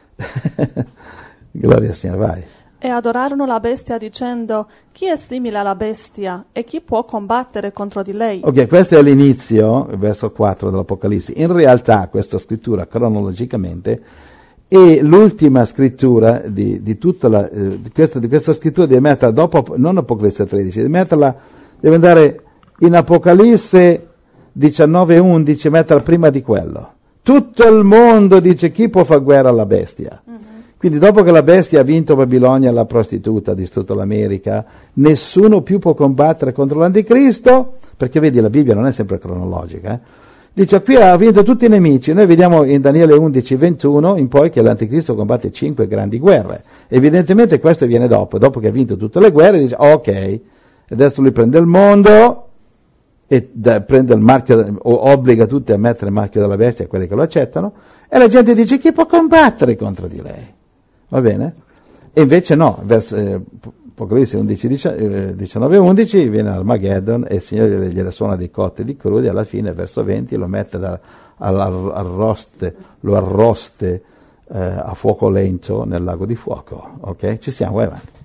Gloria al Signore, vai. E adorarono la bestia dicendo, chi è simile alla bestia e chi può combattere contro di lei? Ok, questo è l'inizio, verso quattro dell'Apocalisse. In realtà questa scrittura cronologicamente è l'ultima scrittura di, di tutta la, eh, di questa, di questa scrittura deve metterla dopo, non Apocalisse tredici, deve metterla, deve andare in Apocalisse diciannove undici, metterla prima di quello. Tutto il mondo dice: chi può fare guerra alla bestia? Mm-hmm. Quindi dopo che la bestia ha vinto Babilonia, la prostituta, ha distrutto l'America, nessuno più può combattere contro l'anticristo, perché vedi, la Bibbia non è sempre cronologica, eh? Dice: qui ha vinto tutti i nemici. Noi vediamo in Daniele undici ventuno in poi che l'anticristo combatte cinque grandi guerre. Evidentemente questo viene dopo, dopo che ha vinto tutte le guerre, dice: ok, adesso lui prende il mondo e da, prende il marchio, o obbliga tutti a mettere il marchio della bestia, quelli che lo accettano, e la gente dice: chi può combattere contro di lei? Va bene? E invece no, verso eh, Apocalisse undici, diciannove undici viene Armageddon e il Signore gliela suona di cotte e di crudi, alla fine verso venti lo mette da, arroste, lo arroste eh, a fuoco lento nel lago di fuoco. Ok? Ci siamo, vai avanti.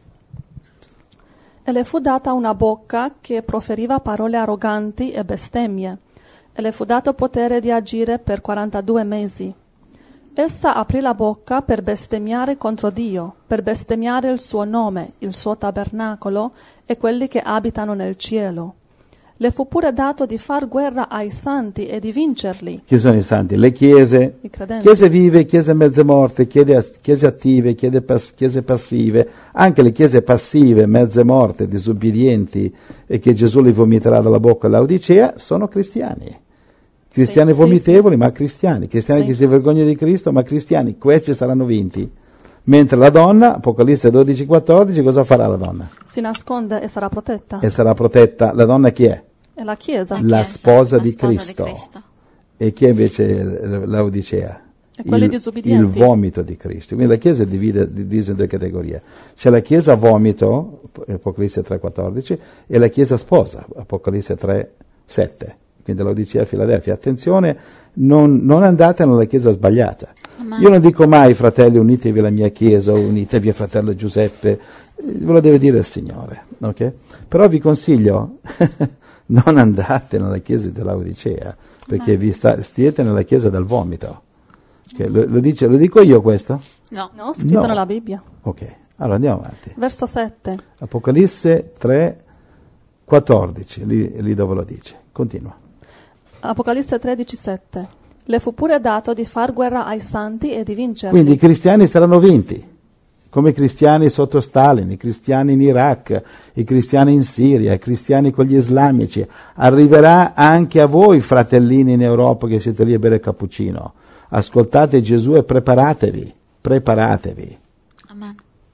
E le fu data una bocca che proferiva parole arroganti e bestemmie, e le fu dato potere di agire per quarantadue mesi. Essa aprì la bocca per bestemmiare contro Dio, per bestemmiare il suo nome, il suo tabernacolo e quelli che abitano nel cielo. Le fu pure dato di far guerra ai santi e di vincerli. Chi sono i santi? Le chiese, chiese vive, chiese mezze morte, chiese attive, chiese passive, anche le chiese passive, mezze morte, disubbidienti e che Gesù li vomiterà dalla bocca all'Odicea, sono cristiani. Cristiani sì, vomitevoli, sì, sì. ma cristiani. Cristiani sì. che si vergognano di Cristo, ma cristiani. Questi saranno vinti. Mentre la donna, Apocalisse dodici quattordici, cosa farà la donna? Si nasconde e sarà protetta. E sarà protetta. La donna chi è? È la Chiesa. La, la sposa, la di, sposa Cristo. di Cristo. E chi è invece l'Odicea? E quelli il, disubbidienti. Il vomito di Cristo. Quindi la Chiesa è divide, divisa in due categorie. C'è la Chiesa vomito, Apocalisse tre quattordici, e la Chiesa sposa, Apocalisse tre sette. Quindi l'Odicea a Filadelfia. Attenzione, non, non andate nella chiesa sbagliata. Io non dico mai: fratelli, unitevi alla mia chiesa, unitevi a fratello Giuseppe, ve lo deve dire il Signore, ok? Però vi consiglio, non andate nella chiesa dell'Odicea, perché vi sta, stiete nella chiesa del vomito. Okay? Lo, lo, dice, lo dico io questo? No, no, scritto no. nella Bibbia. Ok, allora andiamo avanti. Verso sette. Apocalisse tre quattordici, lì, lì dove lo dice. Continua. Apocalisse tredici sette. Le fu pure dato di far guerra ai santi e di vincerli. Quindi i cristiani saranno vinti, come i cristiani sotto Stalin, i cristiani in Iraq, i cristiani in Siria, i cristiani con gli islamici. Arriverà anche a voi, fratellini in Europa che siete lì a bere il cappuccino. Ascoltate Gesù e preparatevi, preparatevi. Amen.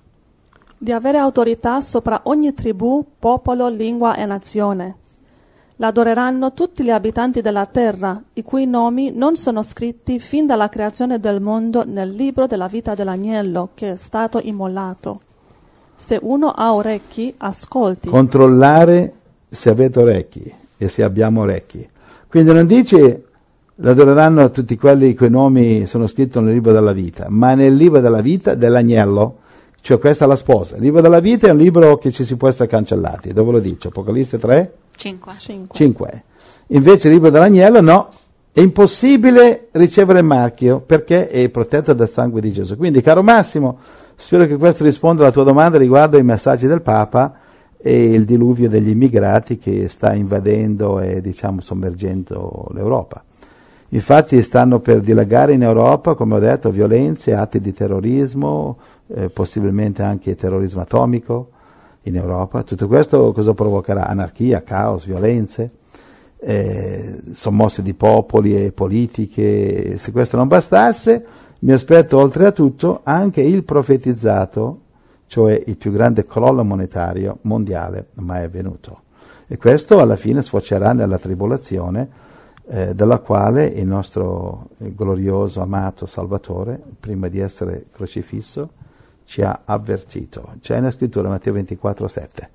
Di avere autorità sopra ogni tribù, popolo, lingua e nazione. L'adoreranno tutti gli abitanti della terra, i cui nomi non sono scritti fin dalla creazione del mondo nel libro della vita dell'agnello che è stato immolato. Se uno ha orecchi, ascolti. Controllare se avete orecchi e se abbiamo orecchi. Quindi non dice l'adoreranno tutti quelli i cui nomi sono scritti nel libro della vita, ma nel libro della vita dell'agnello, cioè questa è la sposa. Il libro della vita è un libro che ci si può essere cancellati. Dove lo dice? Apocalisse tre? cinque. cinque. Invece il libro dell'agnello no, è impossibile ricevere il marchio perché è protetto dal sangue di Gesù. Quindi, caro Massimo, spero che questo risponda alla tua domanda riguardo ai messaggi del Papa e il diluvio degli immigrati che sta invadendo e, diciamo, sommergendo l'Europa. Infatti stanno per dilagare in Europa, come ho detto, violenze, atti di terrorismo, eh, possibilmente anche terrorismo atomico in Europa. Tutto questo cosa provocherà? Anarchia, caos, violenze, eh, sommosse di popoli e politiche. Se questo non bastasse, mi aspetto oltre a tutto anche il profetizzato, cioè il più grande crollo monetario mondiale mai avvenuto. E questo alla fine sfocerà nella tribolazione, eh, della quale il nostro glorioso, amato Salvatore, prima di essere crocifisso, ci ha avvertito. C'è una scrittura, Matteo ventiquattro sette.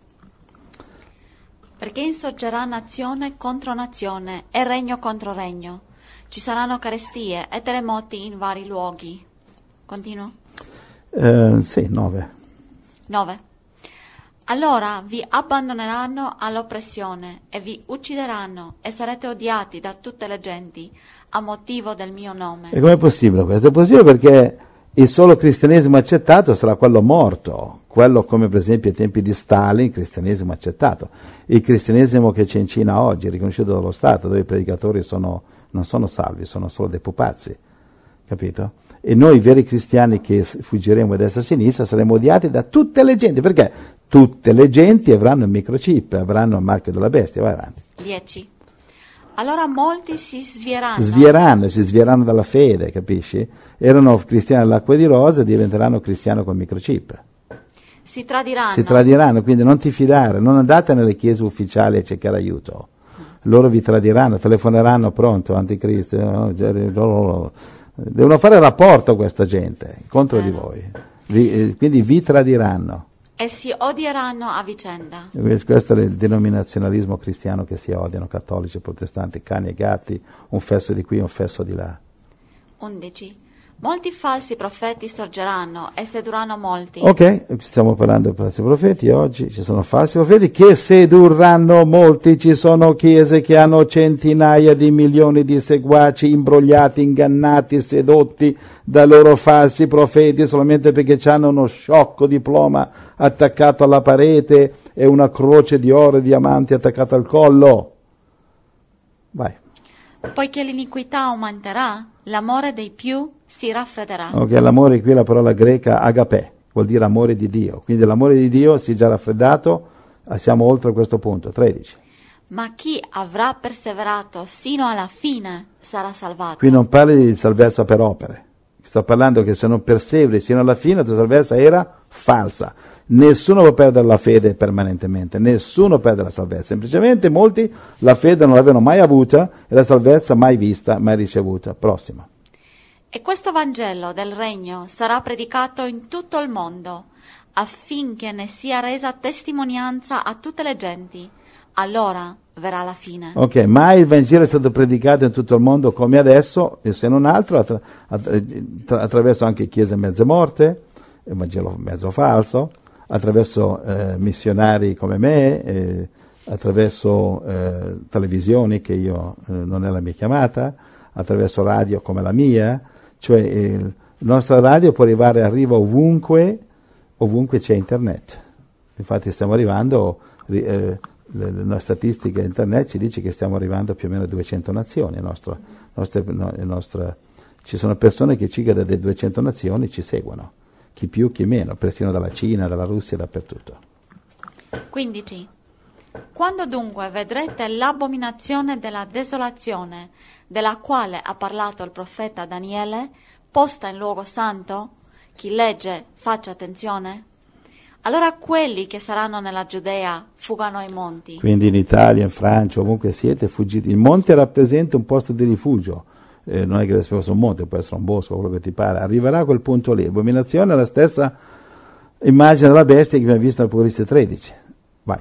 Perché insorgerà nazione contro nazione e regno contro regno. Ci saranno carestie e terremoti in vari luoghi. Continuo? Eh, sì, nove. nove. Allora vi abbandoneranno all'oppressione e vi uccideranno e sarete odiati da tutte le genti a motivo del mio nome. E com'è possibile questo? È possibile perché il solo cristianesimo accettato sarà quello morto, quello come per esempio ai tempi di Stalin, il cristianesimo accettato. Il cristianesimo che c'è in Cina oggi, riconosciuto dallo Stato, dove i predicatori sono non sono salvi, sono solo dei pupazzi, capito? E noi veri cristiani che fuggiremo a destra e a sinistra saremo odiati da tutte le genti, perché tutte le genti avranno il microchip, avranno il marchio della bestia. Vai avanti. dieci. Allora molti si svieranno. Svieranno, si svieranno dalla fede, capisci? Erano cristiani all'acqua di rosa e diventeranno cristiani col microchip. Si tradiranno. Si tradiranno, quindi non ti fidare, non andate nelle chiese ufficiali a cercare aiuto. Loro vi tradiranno, telefoneranno, pronto, anticristo, devono fare rapporto a questa gente contro eh. di voi, vi, eh, quindi vi tradiranno. E si odieranno a vicenda. Questo è il denominazionalismo cristiano, che si odiano, cattolici, protestanti, cani e gatti, un fesso di qui, un fesso di là. undici. Molti falsi profeti sorgeranno e sedurranno molti. Ok, stiamo parlando di falsi profeti oggi, ci sono falsi profeti che sedurranno molti, ci sono chiese che hanno centinaia di milioni di seguaci imbrogliati, ingannati, sedotti da loro falsi profeti solamente perché hanno uno sciocco diploma attaccato alla parete e una croce di oro e diamanti attaccata al collo. Vai. Poiché l'iniquità aumenterà, l'amore dei più si raffredderà. Ok, l'amore qui è la parola greca agapè, vuol dire amore di Dio. Quindi l'amore di Dio si è già raffreddato, siamo oltre questo punto. tredici. Ma chi avrà perseverato sino alla fine sarà salvato. Qui non parli di salvezza per opere. Sta parlando che se non perseveri fino alla fine, la tua salvezza era falsa. Nessuno può perdere la fede permanentemente, nessuno perde la salvezza, semplicemente molti la fede non l'avevano mai avuta e la salvezza mai vista, mai ricevuta. Prossimo. E questo Vangelo del Regno sarà predicato in tutto il mondo, affinché ne sia resa testimonianza a tutte le genti. Allora verrà la fine. Ok, mai il Vangelo è stato predicato in tutto il mondo come adesso, e se non altro attra- attra- attraverso anche chiese mezze morte, il Vangelo mezzo falso, attraverso eh, missionari come me, eh, attraverso eh, televisioni che io eh, non è la mia chiamata, attraverso radio come la mia, cioè eh, la nostra radio può arrivare, arriva ovunque, ovunque c'è internet. Infatti stiamo arrivando, eh, le, le statistiche internet ci dice che stiamo arrivando a più o meno a duecento nazioni. Nostro, nostre, no, nostra, ci sono persone che circa da duecento nazioni ci seguono. Chi più, chi meno, persino dalla Cina, dalla Russia, dappertutto. quindici. Quando dunque vedrete l'abominazione della desolazione, della quale ha parlato il profeta Daniele, posta in luogo santo, chi legge faccia attenzione, allora quelli che saranno nella Giudea fugano ai monti. Quindi in Italia, in Francia, ovunque siete, fuggite. Il monte rappresenta un posto di rifugio. Eh, non è che deve essere un monte, può essere un bosco, quello che ti pare, arriverà a quel punto lì. Abominazione è la stessa immagine della bestia che abbiamo visto nell'Apocalisse tredici. Vai.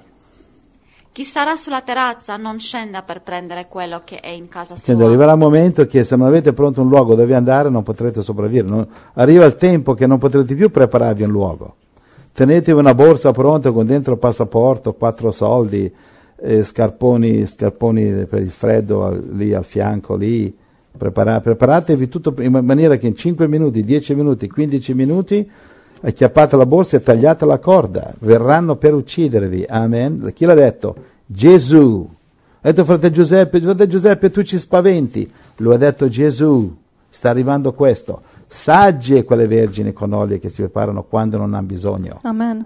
Chi sarà sulla terrazza non scenda per prendere quello che è in casa sua. Quindi arriverà il momento che se non avete pronto un luogo dove andare non potrete sopravvivere. Non, arriva il tempo che non potrete più prepararvi un luogo. Tenetevi una borsa pronta con dentro passaporto, quattro soldi, eh, scarponi, scarponi per il freddo al, lì al fianco lì. Prepara- preparatevi tutto in maniera che in cinque minuti, dieci minuti, quindici minuti acchiappate la borsa e tagliate la corda, verranno per uccidervi. Amen. Chi l'ha detto? Gesù. Ha detto fratello Giuseppe, fratello Giuseppe, tu ci spaventi. Lo ha detto Gesù. Sta arrivando questo. Sagge quelle vergini con olio che si preparano quando non hanno bisogno. Amen.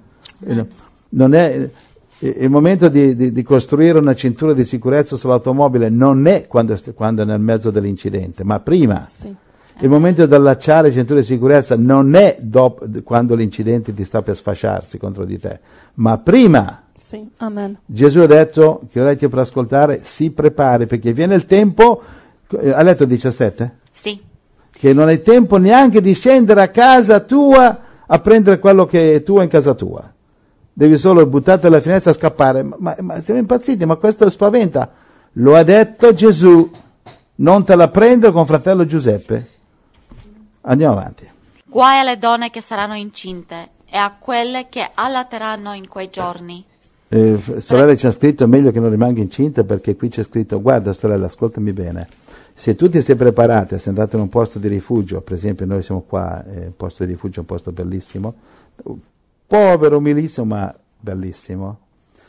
Non è il momento di, di, di costruire una cintura di sicurezza sull'automobile, non è quando, quando è nel mezzo dell'incidente, ma prima. Sì. Il momento di allacciare cintura di sicurezza non è dopo, quando l'incidente ti sta per sfasciarsi contro di te, ma prima. Sì. Amen. Gesù ha detto, che orecchie per ascoltare, si prepari perché viene il tempo, ha letto diciassette? Sì. Che non hai tempo neanche di scendere a casa tua a prendere quello che è tuo in casa tua. Devi solo buttarti dalla finestra e scappare. Ma, ma, ma siamo impazziti, ma questo spaventa. Lo ha detto Gesù. Non te la prendere con fratello Giuseppe. Andiamo avanti. Guai alle donne che saranno incinte e a quelle che allatteranno in quei giorni. Eh, sorella ci ha scritto, è meglio che non rimanga incinta, perché qui c'è scritto, guarda sorella, ascoltami bene. Se tu ti sei preparata, sei andata in un posto di rifugio, per esempio noi siamo qua, eh, un posto di rifugio, un posto bellissimo, povero, umilissimo, ma bellissimo.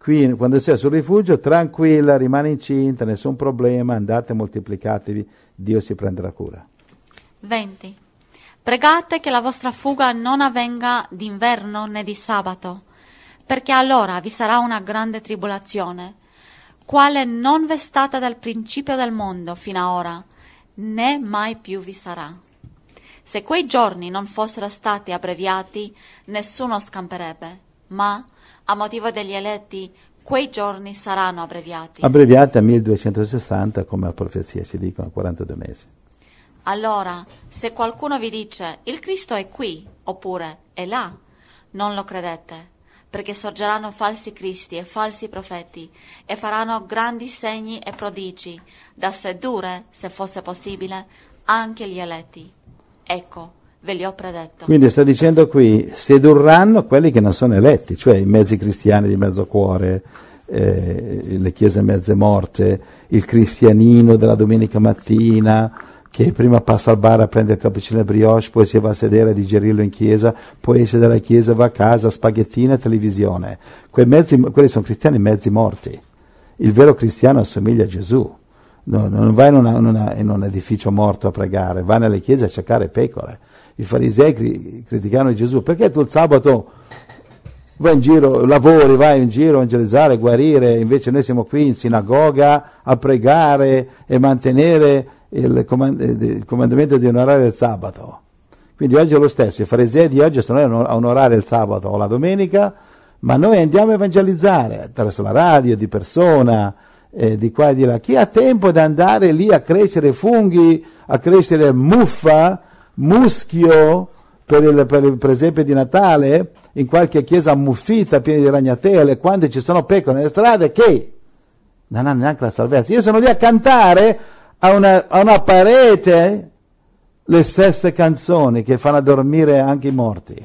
Qui, quando sei sul rifugio, tranquilla, rimani incinta, nessun problema, andate, moltiplicatevi, Dio si prenderà cura. venti. Pregate che la vostra fuga non avvenga d'inverno né di sabato, perché allora vi sarà una grande tribolazione, quale non v'è stata dal principio del mondo fino a ora, né mai più vi sarà. Se quei giorni non fossero stati abbreviati, nessuno scamperebbe, ma a motivo degli eletti, quei giorni saranno abbreviati. Abbreviati a milleduecentosessanta, come la profezia ci dicono, quarantadue mesi. Allora, se qualcuno vi dice, il Cristo è qui, oppure è là, non lo credete, perché sorgeranno falsi cristi e falsi profeti, e faranno grandi segni e prodigi, da sedurre, se fosse possibile, anche gli eletti. Ecco, ve li ho predetto. Quindi sta dicendo qui, sedurranno quelli che non sono eletti, cioè i mezzi cristiani di mezzo cuore, eh, le chiese mezze morte, il cristianino della domenica mattina, che prima passa al bar a prendere il cappuccino e brioche, poi si va a sedere a digerirlo in chiesa, poi esce dalla chiesa, va a casa, spaghettine e televisione. Quei mezzi, quelli sono cristiani mezzi morti. Il vero cristiano assomiglia a Gesù. No, non va in, una, in, una, in un edificio morto a pregare, va nelle chiese a cercare pecore. I farisei cri, criticano Gesù. Perché tu il sabato vai in giro, lavori, vai in giro a evangelizzare, guarire, invece noi siamo qui in sinagoga a pregare e mantenere il, comand- il comandamento di onorare il sabato. Quindi oggi è lo stesso, i farisei di oggi sono a onorare il sabato o la domenica, ma noi andiamo a evangelizzare attraverso la radio, di persona, eh, di qua e di là. Chi ha tempo di andare lì a crescere funghi, a crescere muffa, muschio, per il, per il presepe di Natale, in qualche chiesa ammuffita, piena di ragnatele, quando ci sono pecore nelle strade, che non hanno neanche la salvezza. Io sono lì a cantare a una, a una parete le stesse canzoni che fanno dormire anche i morti.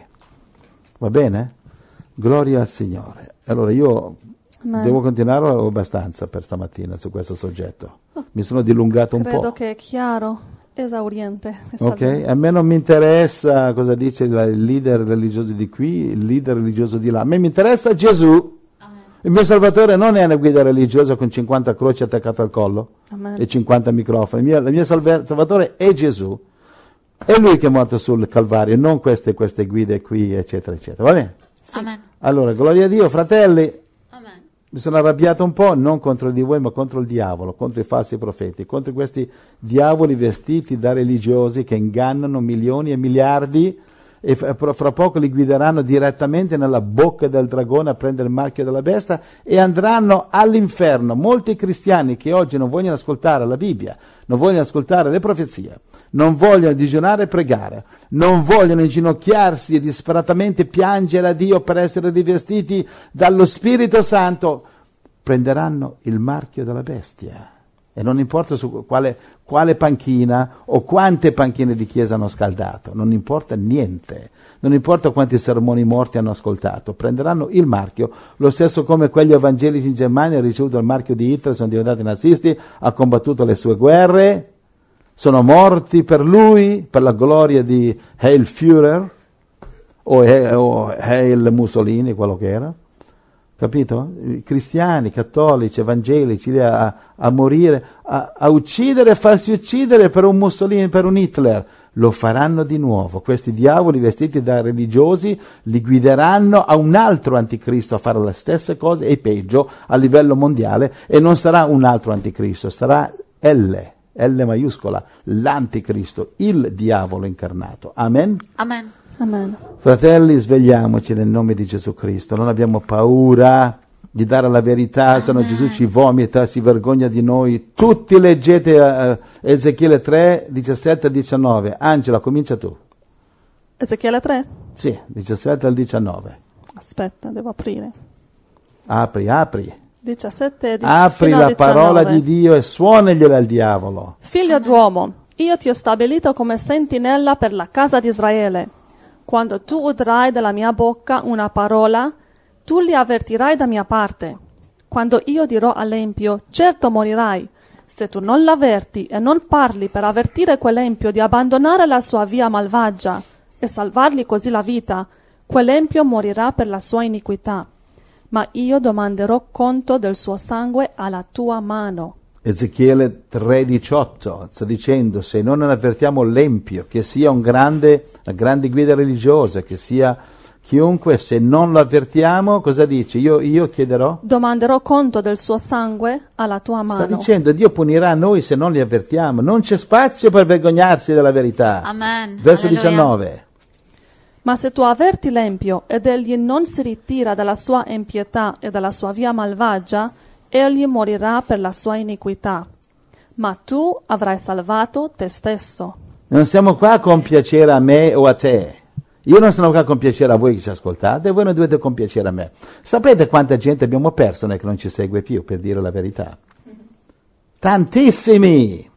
Va bene? Gloria al Signore. Allora io Amen. Devo continuare o abbastanza per stamattina su questo soggetto? Mi sono dilungato un Credo po'. Credo che è chiaro, esauriente. Ok, bene. A me non mi interessa cosa dice il leader religioso di qui, il leader religioso di là. A me mi interessa Gesù. Il mio Salvatore non è una guida religiosa con cinquanta croci attaccate al collo Amen. E cinquanta microfoni. Il mio, il mio Salvatore è Gesù. È Lui che è morto sul Calvario, non queste, queste guide qui, eccetera, eccetera. Va bene? Sì. Amen. Allora, gloria a Dio, fratelli. Amen. Mi sono arrabbiato un po', non contro di voi, ma contro il diavolo, contro i falsi profeti, contro questi diavoli vestiti da religiosi che ingannano milioni e miliardi e fra, fra poco li guideranno direttamente nella bocca del dragone a prendere il marchio della bestia e andranno all'inferno. Molti cristiani che oggi non vogliono ascoltare la Bibbia, non vogliono ascoltare le profezie, non vogliono digiunare e pregare, non vogliono inginocchiarsi e disperatamente piangere a Dio per essere rivestiti dallo Spirito Santo, prenderanno il marchio della bestia. E non importa su quale, quale panchina o quante panchine di chiesa hanno scaldato, non importa niente, non importa quanti sermoni morti hanno ascoltato, prenderanno il marchio, lo stesso come quegli evangelici in Germania hanno ricevuto il marchio di Hitler, sono diventati nazisti, ha combattuto le sue guerre, sono morti per lui, per la gloria di Heil Führer o, o Heil Mussolini, quello che era. Capito? I cristiani, cattolici, evangelici lì a, a morire, a, a uccidere e farsi uccidere per un Mussolini, per un Hitler. Lo faranno di nuovo. Questi diavoli vestiti da religiosi li guideranno a un altro anticristo a fare le stesse cose e peggio a livello mondiale, e non sarà un altro anticristo, sarà L, L maiuscola, l'anticristo, il diavolo incarnato. Amen? Amen. Amen. Fratelli, svegliamoci nel nome di Gesù Cristo, non abbiamo paura di dare la verità, se no Gesù ci vomita, si vergogna di noi. Tutti leggete uh, Ezechiele tre, diciassette e diciannove. Angela, comincia tu. Ezechiele tre? Sì, diciassette al diciannove. Aspetta, devo aprire. Apri, apri. diciassette e apri la parola di Dio e suonagliela al diavolo. Figlio d'uomo, io ti ho stabilito come sentinella per la casa di Israele. Quando tu udrai dalla mia bocca una parola, tu li avvertirai da mia parte. Quando io dirò all'empio, certo morirai, se tu non l'avverti e non parli per avvertire quell'empio di abbandonare la sua via malvagia e salvargli così la vita, quell'empio morirà per la sua iniquità. ma io domanderò conto del suo sangue alla tua mano. Ezechiele tre diciotto sta dicendo: se non avvertiamo l'empio, che sia un grande, una grande guida religiosa, che sia chiunque, se non lo avvertiamo, cosa dice? Io, io chiederò? Domanderò conto del suo sangue alla tua mano. Sta dicendo: Dio punirà noi se non li avvertiamo. Non c'è spazio per vergognarsi della verità. Amen. Verso Alleluia. diciannove. Ma se tu avverti l'empio ed egli non si ritira dalla sua impietà e dalla sua via malvagia, egli morirà per la sua iniquità, ma tu avrai salvato te stesso. Non siamo qua a compiacere a me o a te. Io non sono qua a compiacere a voi che ci ascoltate, e voi non dovete compiacere a me. Sapete quanta gente abbiamo perso che non ci segue più, per dire la verità? Tantissimi!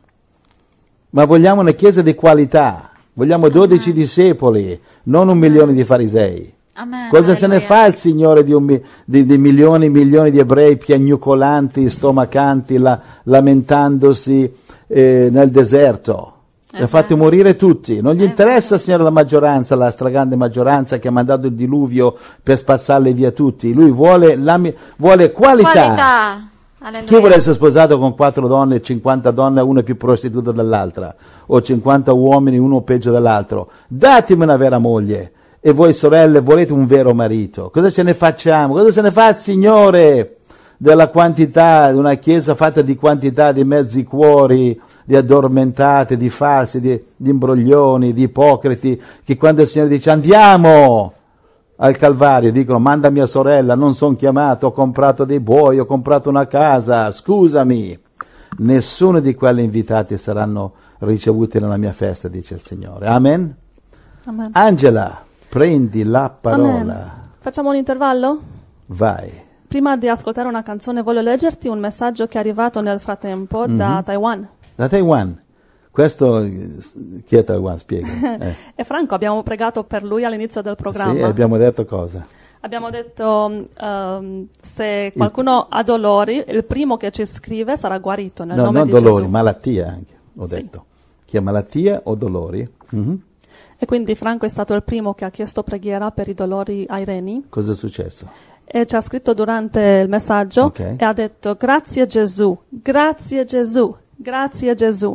Ma vogliamo una chiesa di qualità, vogliamo dodici Amen. Discepoli, non un milione di farisei. Amen. Cosa se ne fa il Signore di, un, di, di milioni e milioni di ebrei piagnucolanti, stomacanti, la, lamentandosi eh, nel deserto? Li ha fatti morire tutti. Non gli interessa, Signore, la maggioranza, la stragrande maggioranza che ha mandato il diluvio per spazzarli via tutti. Lui vuole, la, vuole qualità. Qualità. Chi vuole essere sposato con quattro donne, cinquanta donne, una più prostituta dell'altra, o cinquanta uomini, uno peggio dell'altro? Datemi una vera moglie. E voi sorelle volete un vero marito? Cosa ce ne facciamo? Cosa se ne fa il Signore della quantità, di una chiesa fatta di quantità di mezzi cuori, di addormentate, di falsi, di, di imbroglioni, di ipocriti, che quando il Signore dice andiamo al Calvario dicono manda mia sorella, non sono chiamato, ho comprato dei buoi, ho comprato una casa, scusami. Nessuno di quelli invitati saranno ricevuti nella mia festa, dice il Signore. Amen? Amen. Angela, prendi la parola. Amen. Facciamo un intervallo? Vai. Prima di ascoltare una canzone voglio leggerti un messaggio che è arrivato nel frattempo mm-hmm. da Taiwan. Da Taiwan? Questo, chi è Taiwan? Spiega. Eh. È Franco, abbiamo pregato per lui all'inizio del programma. Sì, abbiamo detto cosa? Abbiamo detto um, se qualcuno il... ha dolori, il primo che ci scrive sarà guarito nel no, nome non di dolori, Gesù. malattia anche, ho sì. detto. Chi ha malattia o dolori? Mm-hmm. E quindi Franco è stato il primo che ha chiesto preghiera per i dolori ai reni. Cosa è successo? E ci ha scritto durante il messaggio okay. e ha detto grazie Gesù, grazie Gesù, grazie Gesù.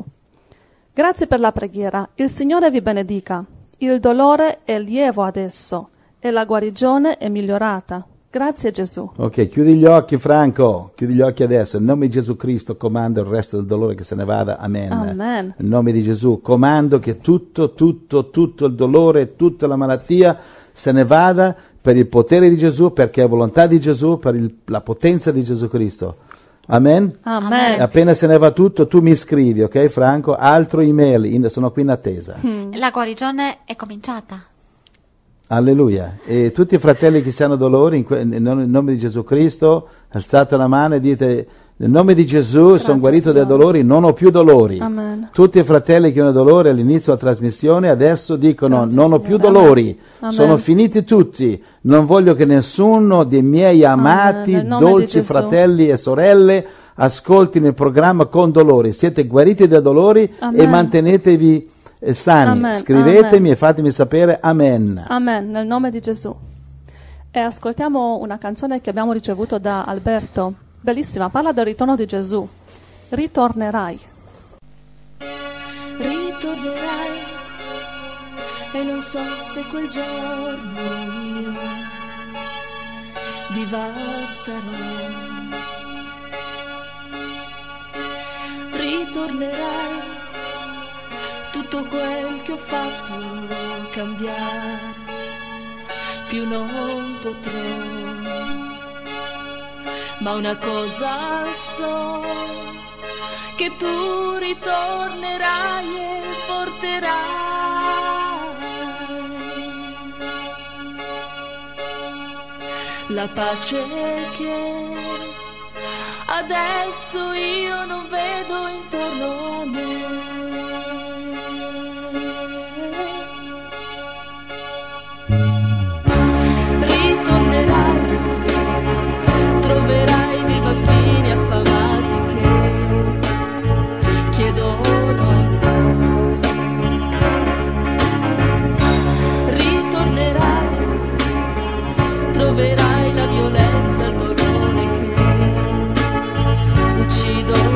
Grazie per la preghiera, il Signore vi benedica. Il dolore è lieve adesso e la guarigione è migliorata. Grazie Gesù. Ok, chiudi gli occhi Franco, chiudi gli occhi adesso. In nome di Gesù Cristo comando il resto del dolore che se ne vada. Amen. Amen. In nome di Gesù comando che tutto, tutto, tutto il dolore, tutta la malattia se ne vada per il potere di Gesù, perché è volontà di Gesù, per il, la potenza di Gesù Cristo. Amen? Amen. Appena se ne va tutto, tu mi scrivi, ok Franco? Altro email, in, sono qui in attesa. Hmm. La guarigione è cominciata. Alleluia. E tutti i fratelli che hanno dolori, in, que- in nome di Gesù Cristo, alzate la mano e dite, nel nome di Gesù Grazie, sono guarito Signore. dai dolori, non ho più dolori. Amen. Tutti i fratelli che hanno dolore all'inizio della trasmissione adesso dicono, Grazie, non ho Signore. più dolori, Amen. sono finiti tutti, non voglio che nessuno dei miei amati, Nel nome di dolci Gesù. fratelli e sorelle ascoltino il programma con dolori. Siete guariti dai dolori Amen. e mantenetevi eh, sani. Amen. Scrivetemi Amen. e fatemi sapere. Amen. Amen, nel nome di Gesù. E ascoltiamo una canzone che abbiamo ricevuto da Alberto. Bellissima, parla del ritorno di Gesù. Ritornerai. Ritornerai e non so se quel giorno io viva sarò. Ritornerai, tutto quel che ho fatto cambiare più non potrò. Ma una cosa so, che tu ritornerai e porterai la pace che adesso io non vedo intorno a me. Ritornerai, troverai dei bambini affamati che chiedono ancora. Ritornerai, troverai la violenza, decido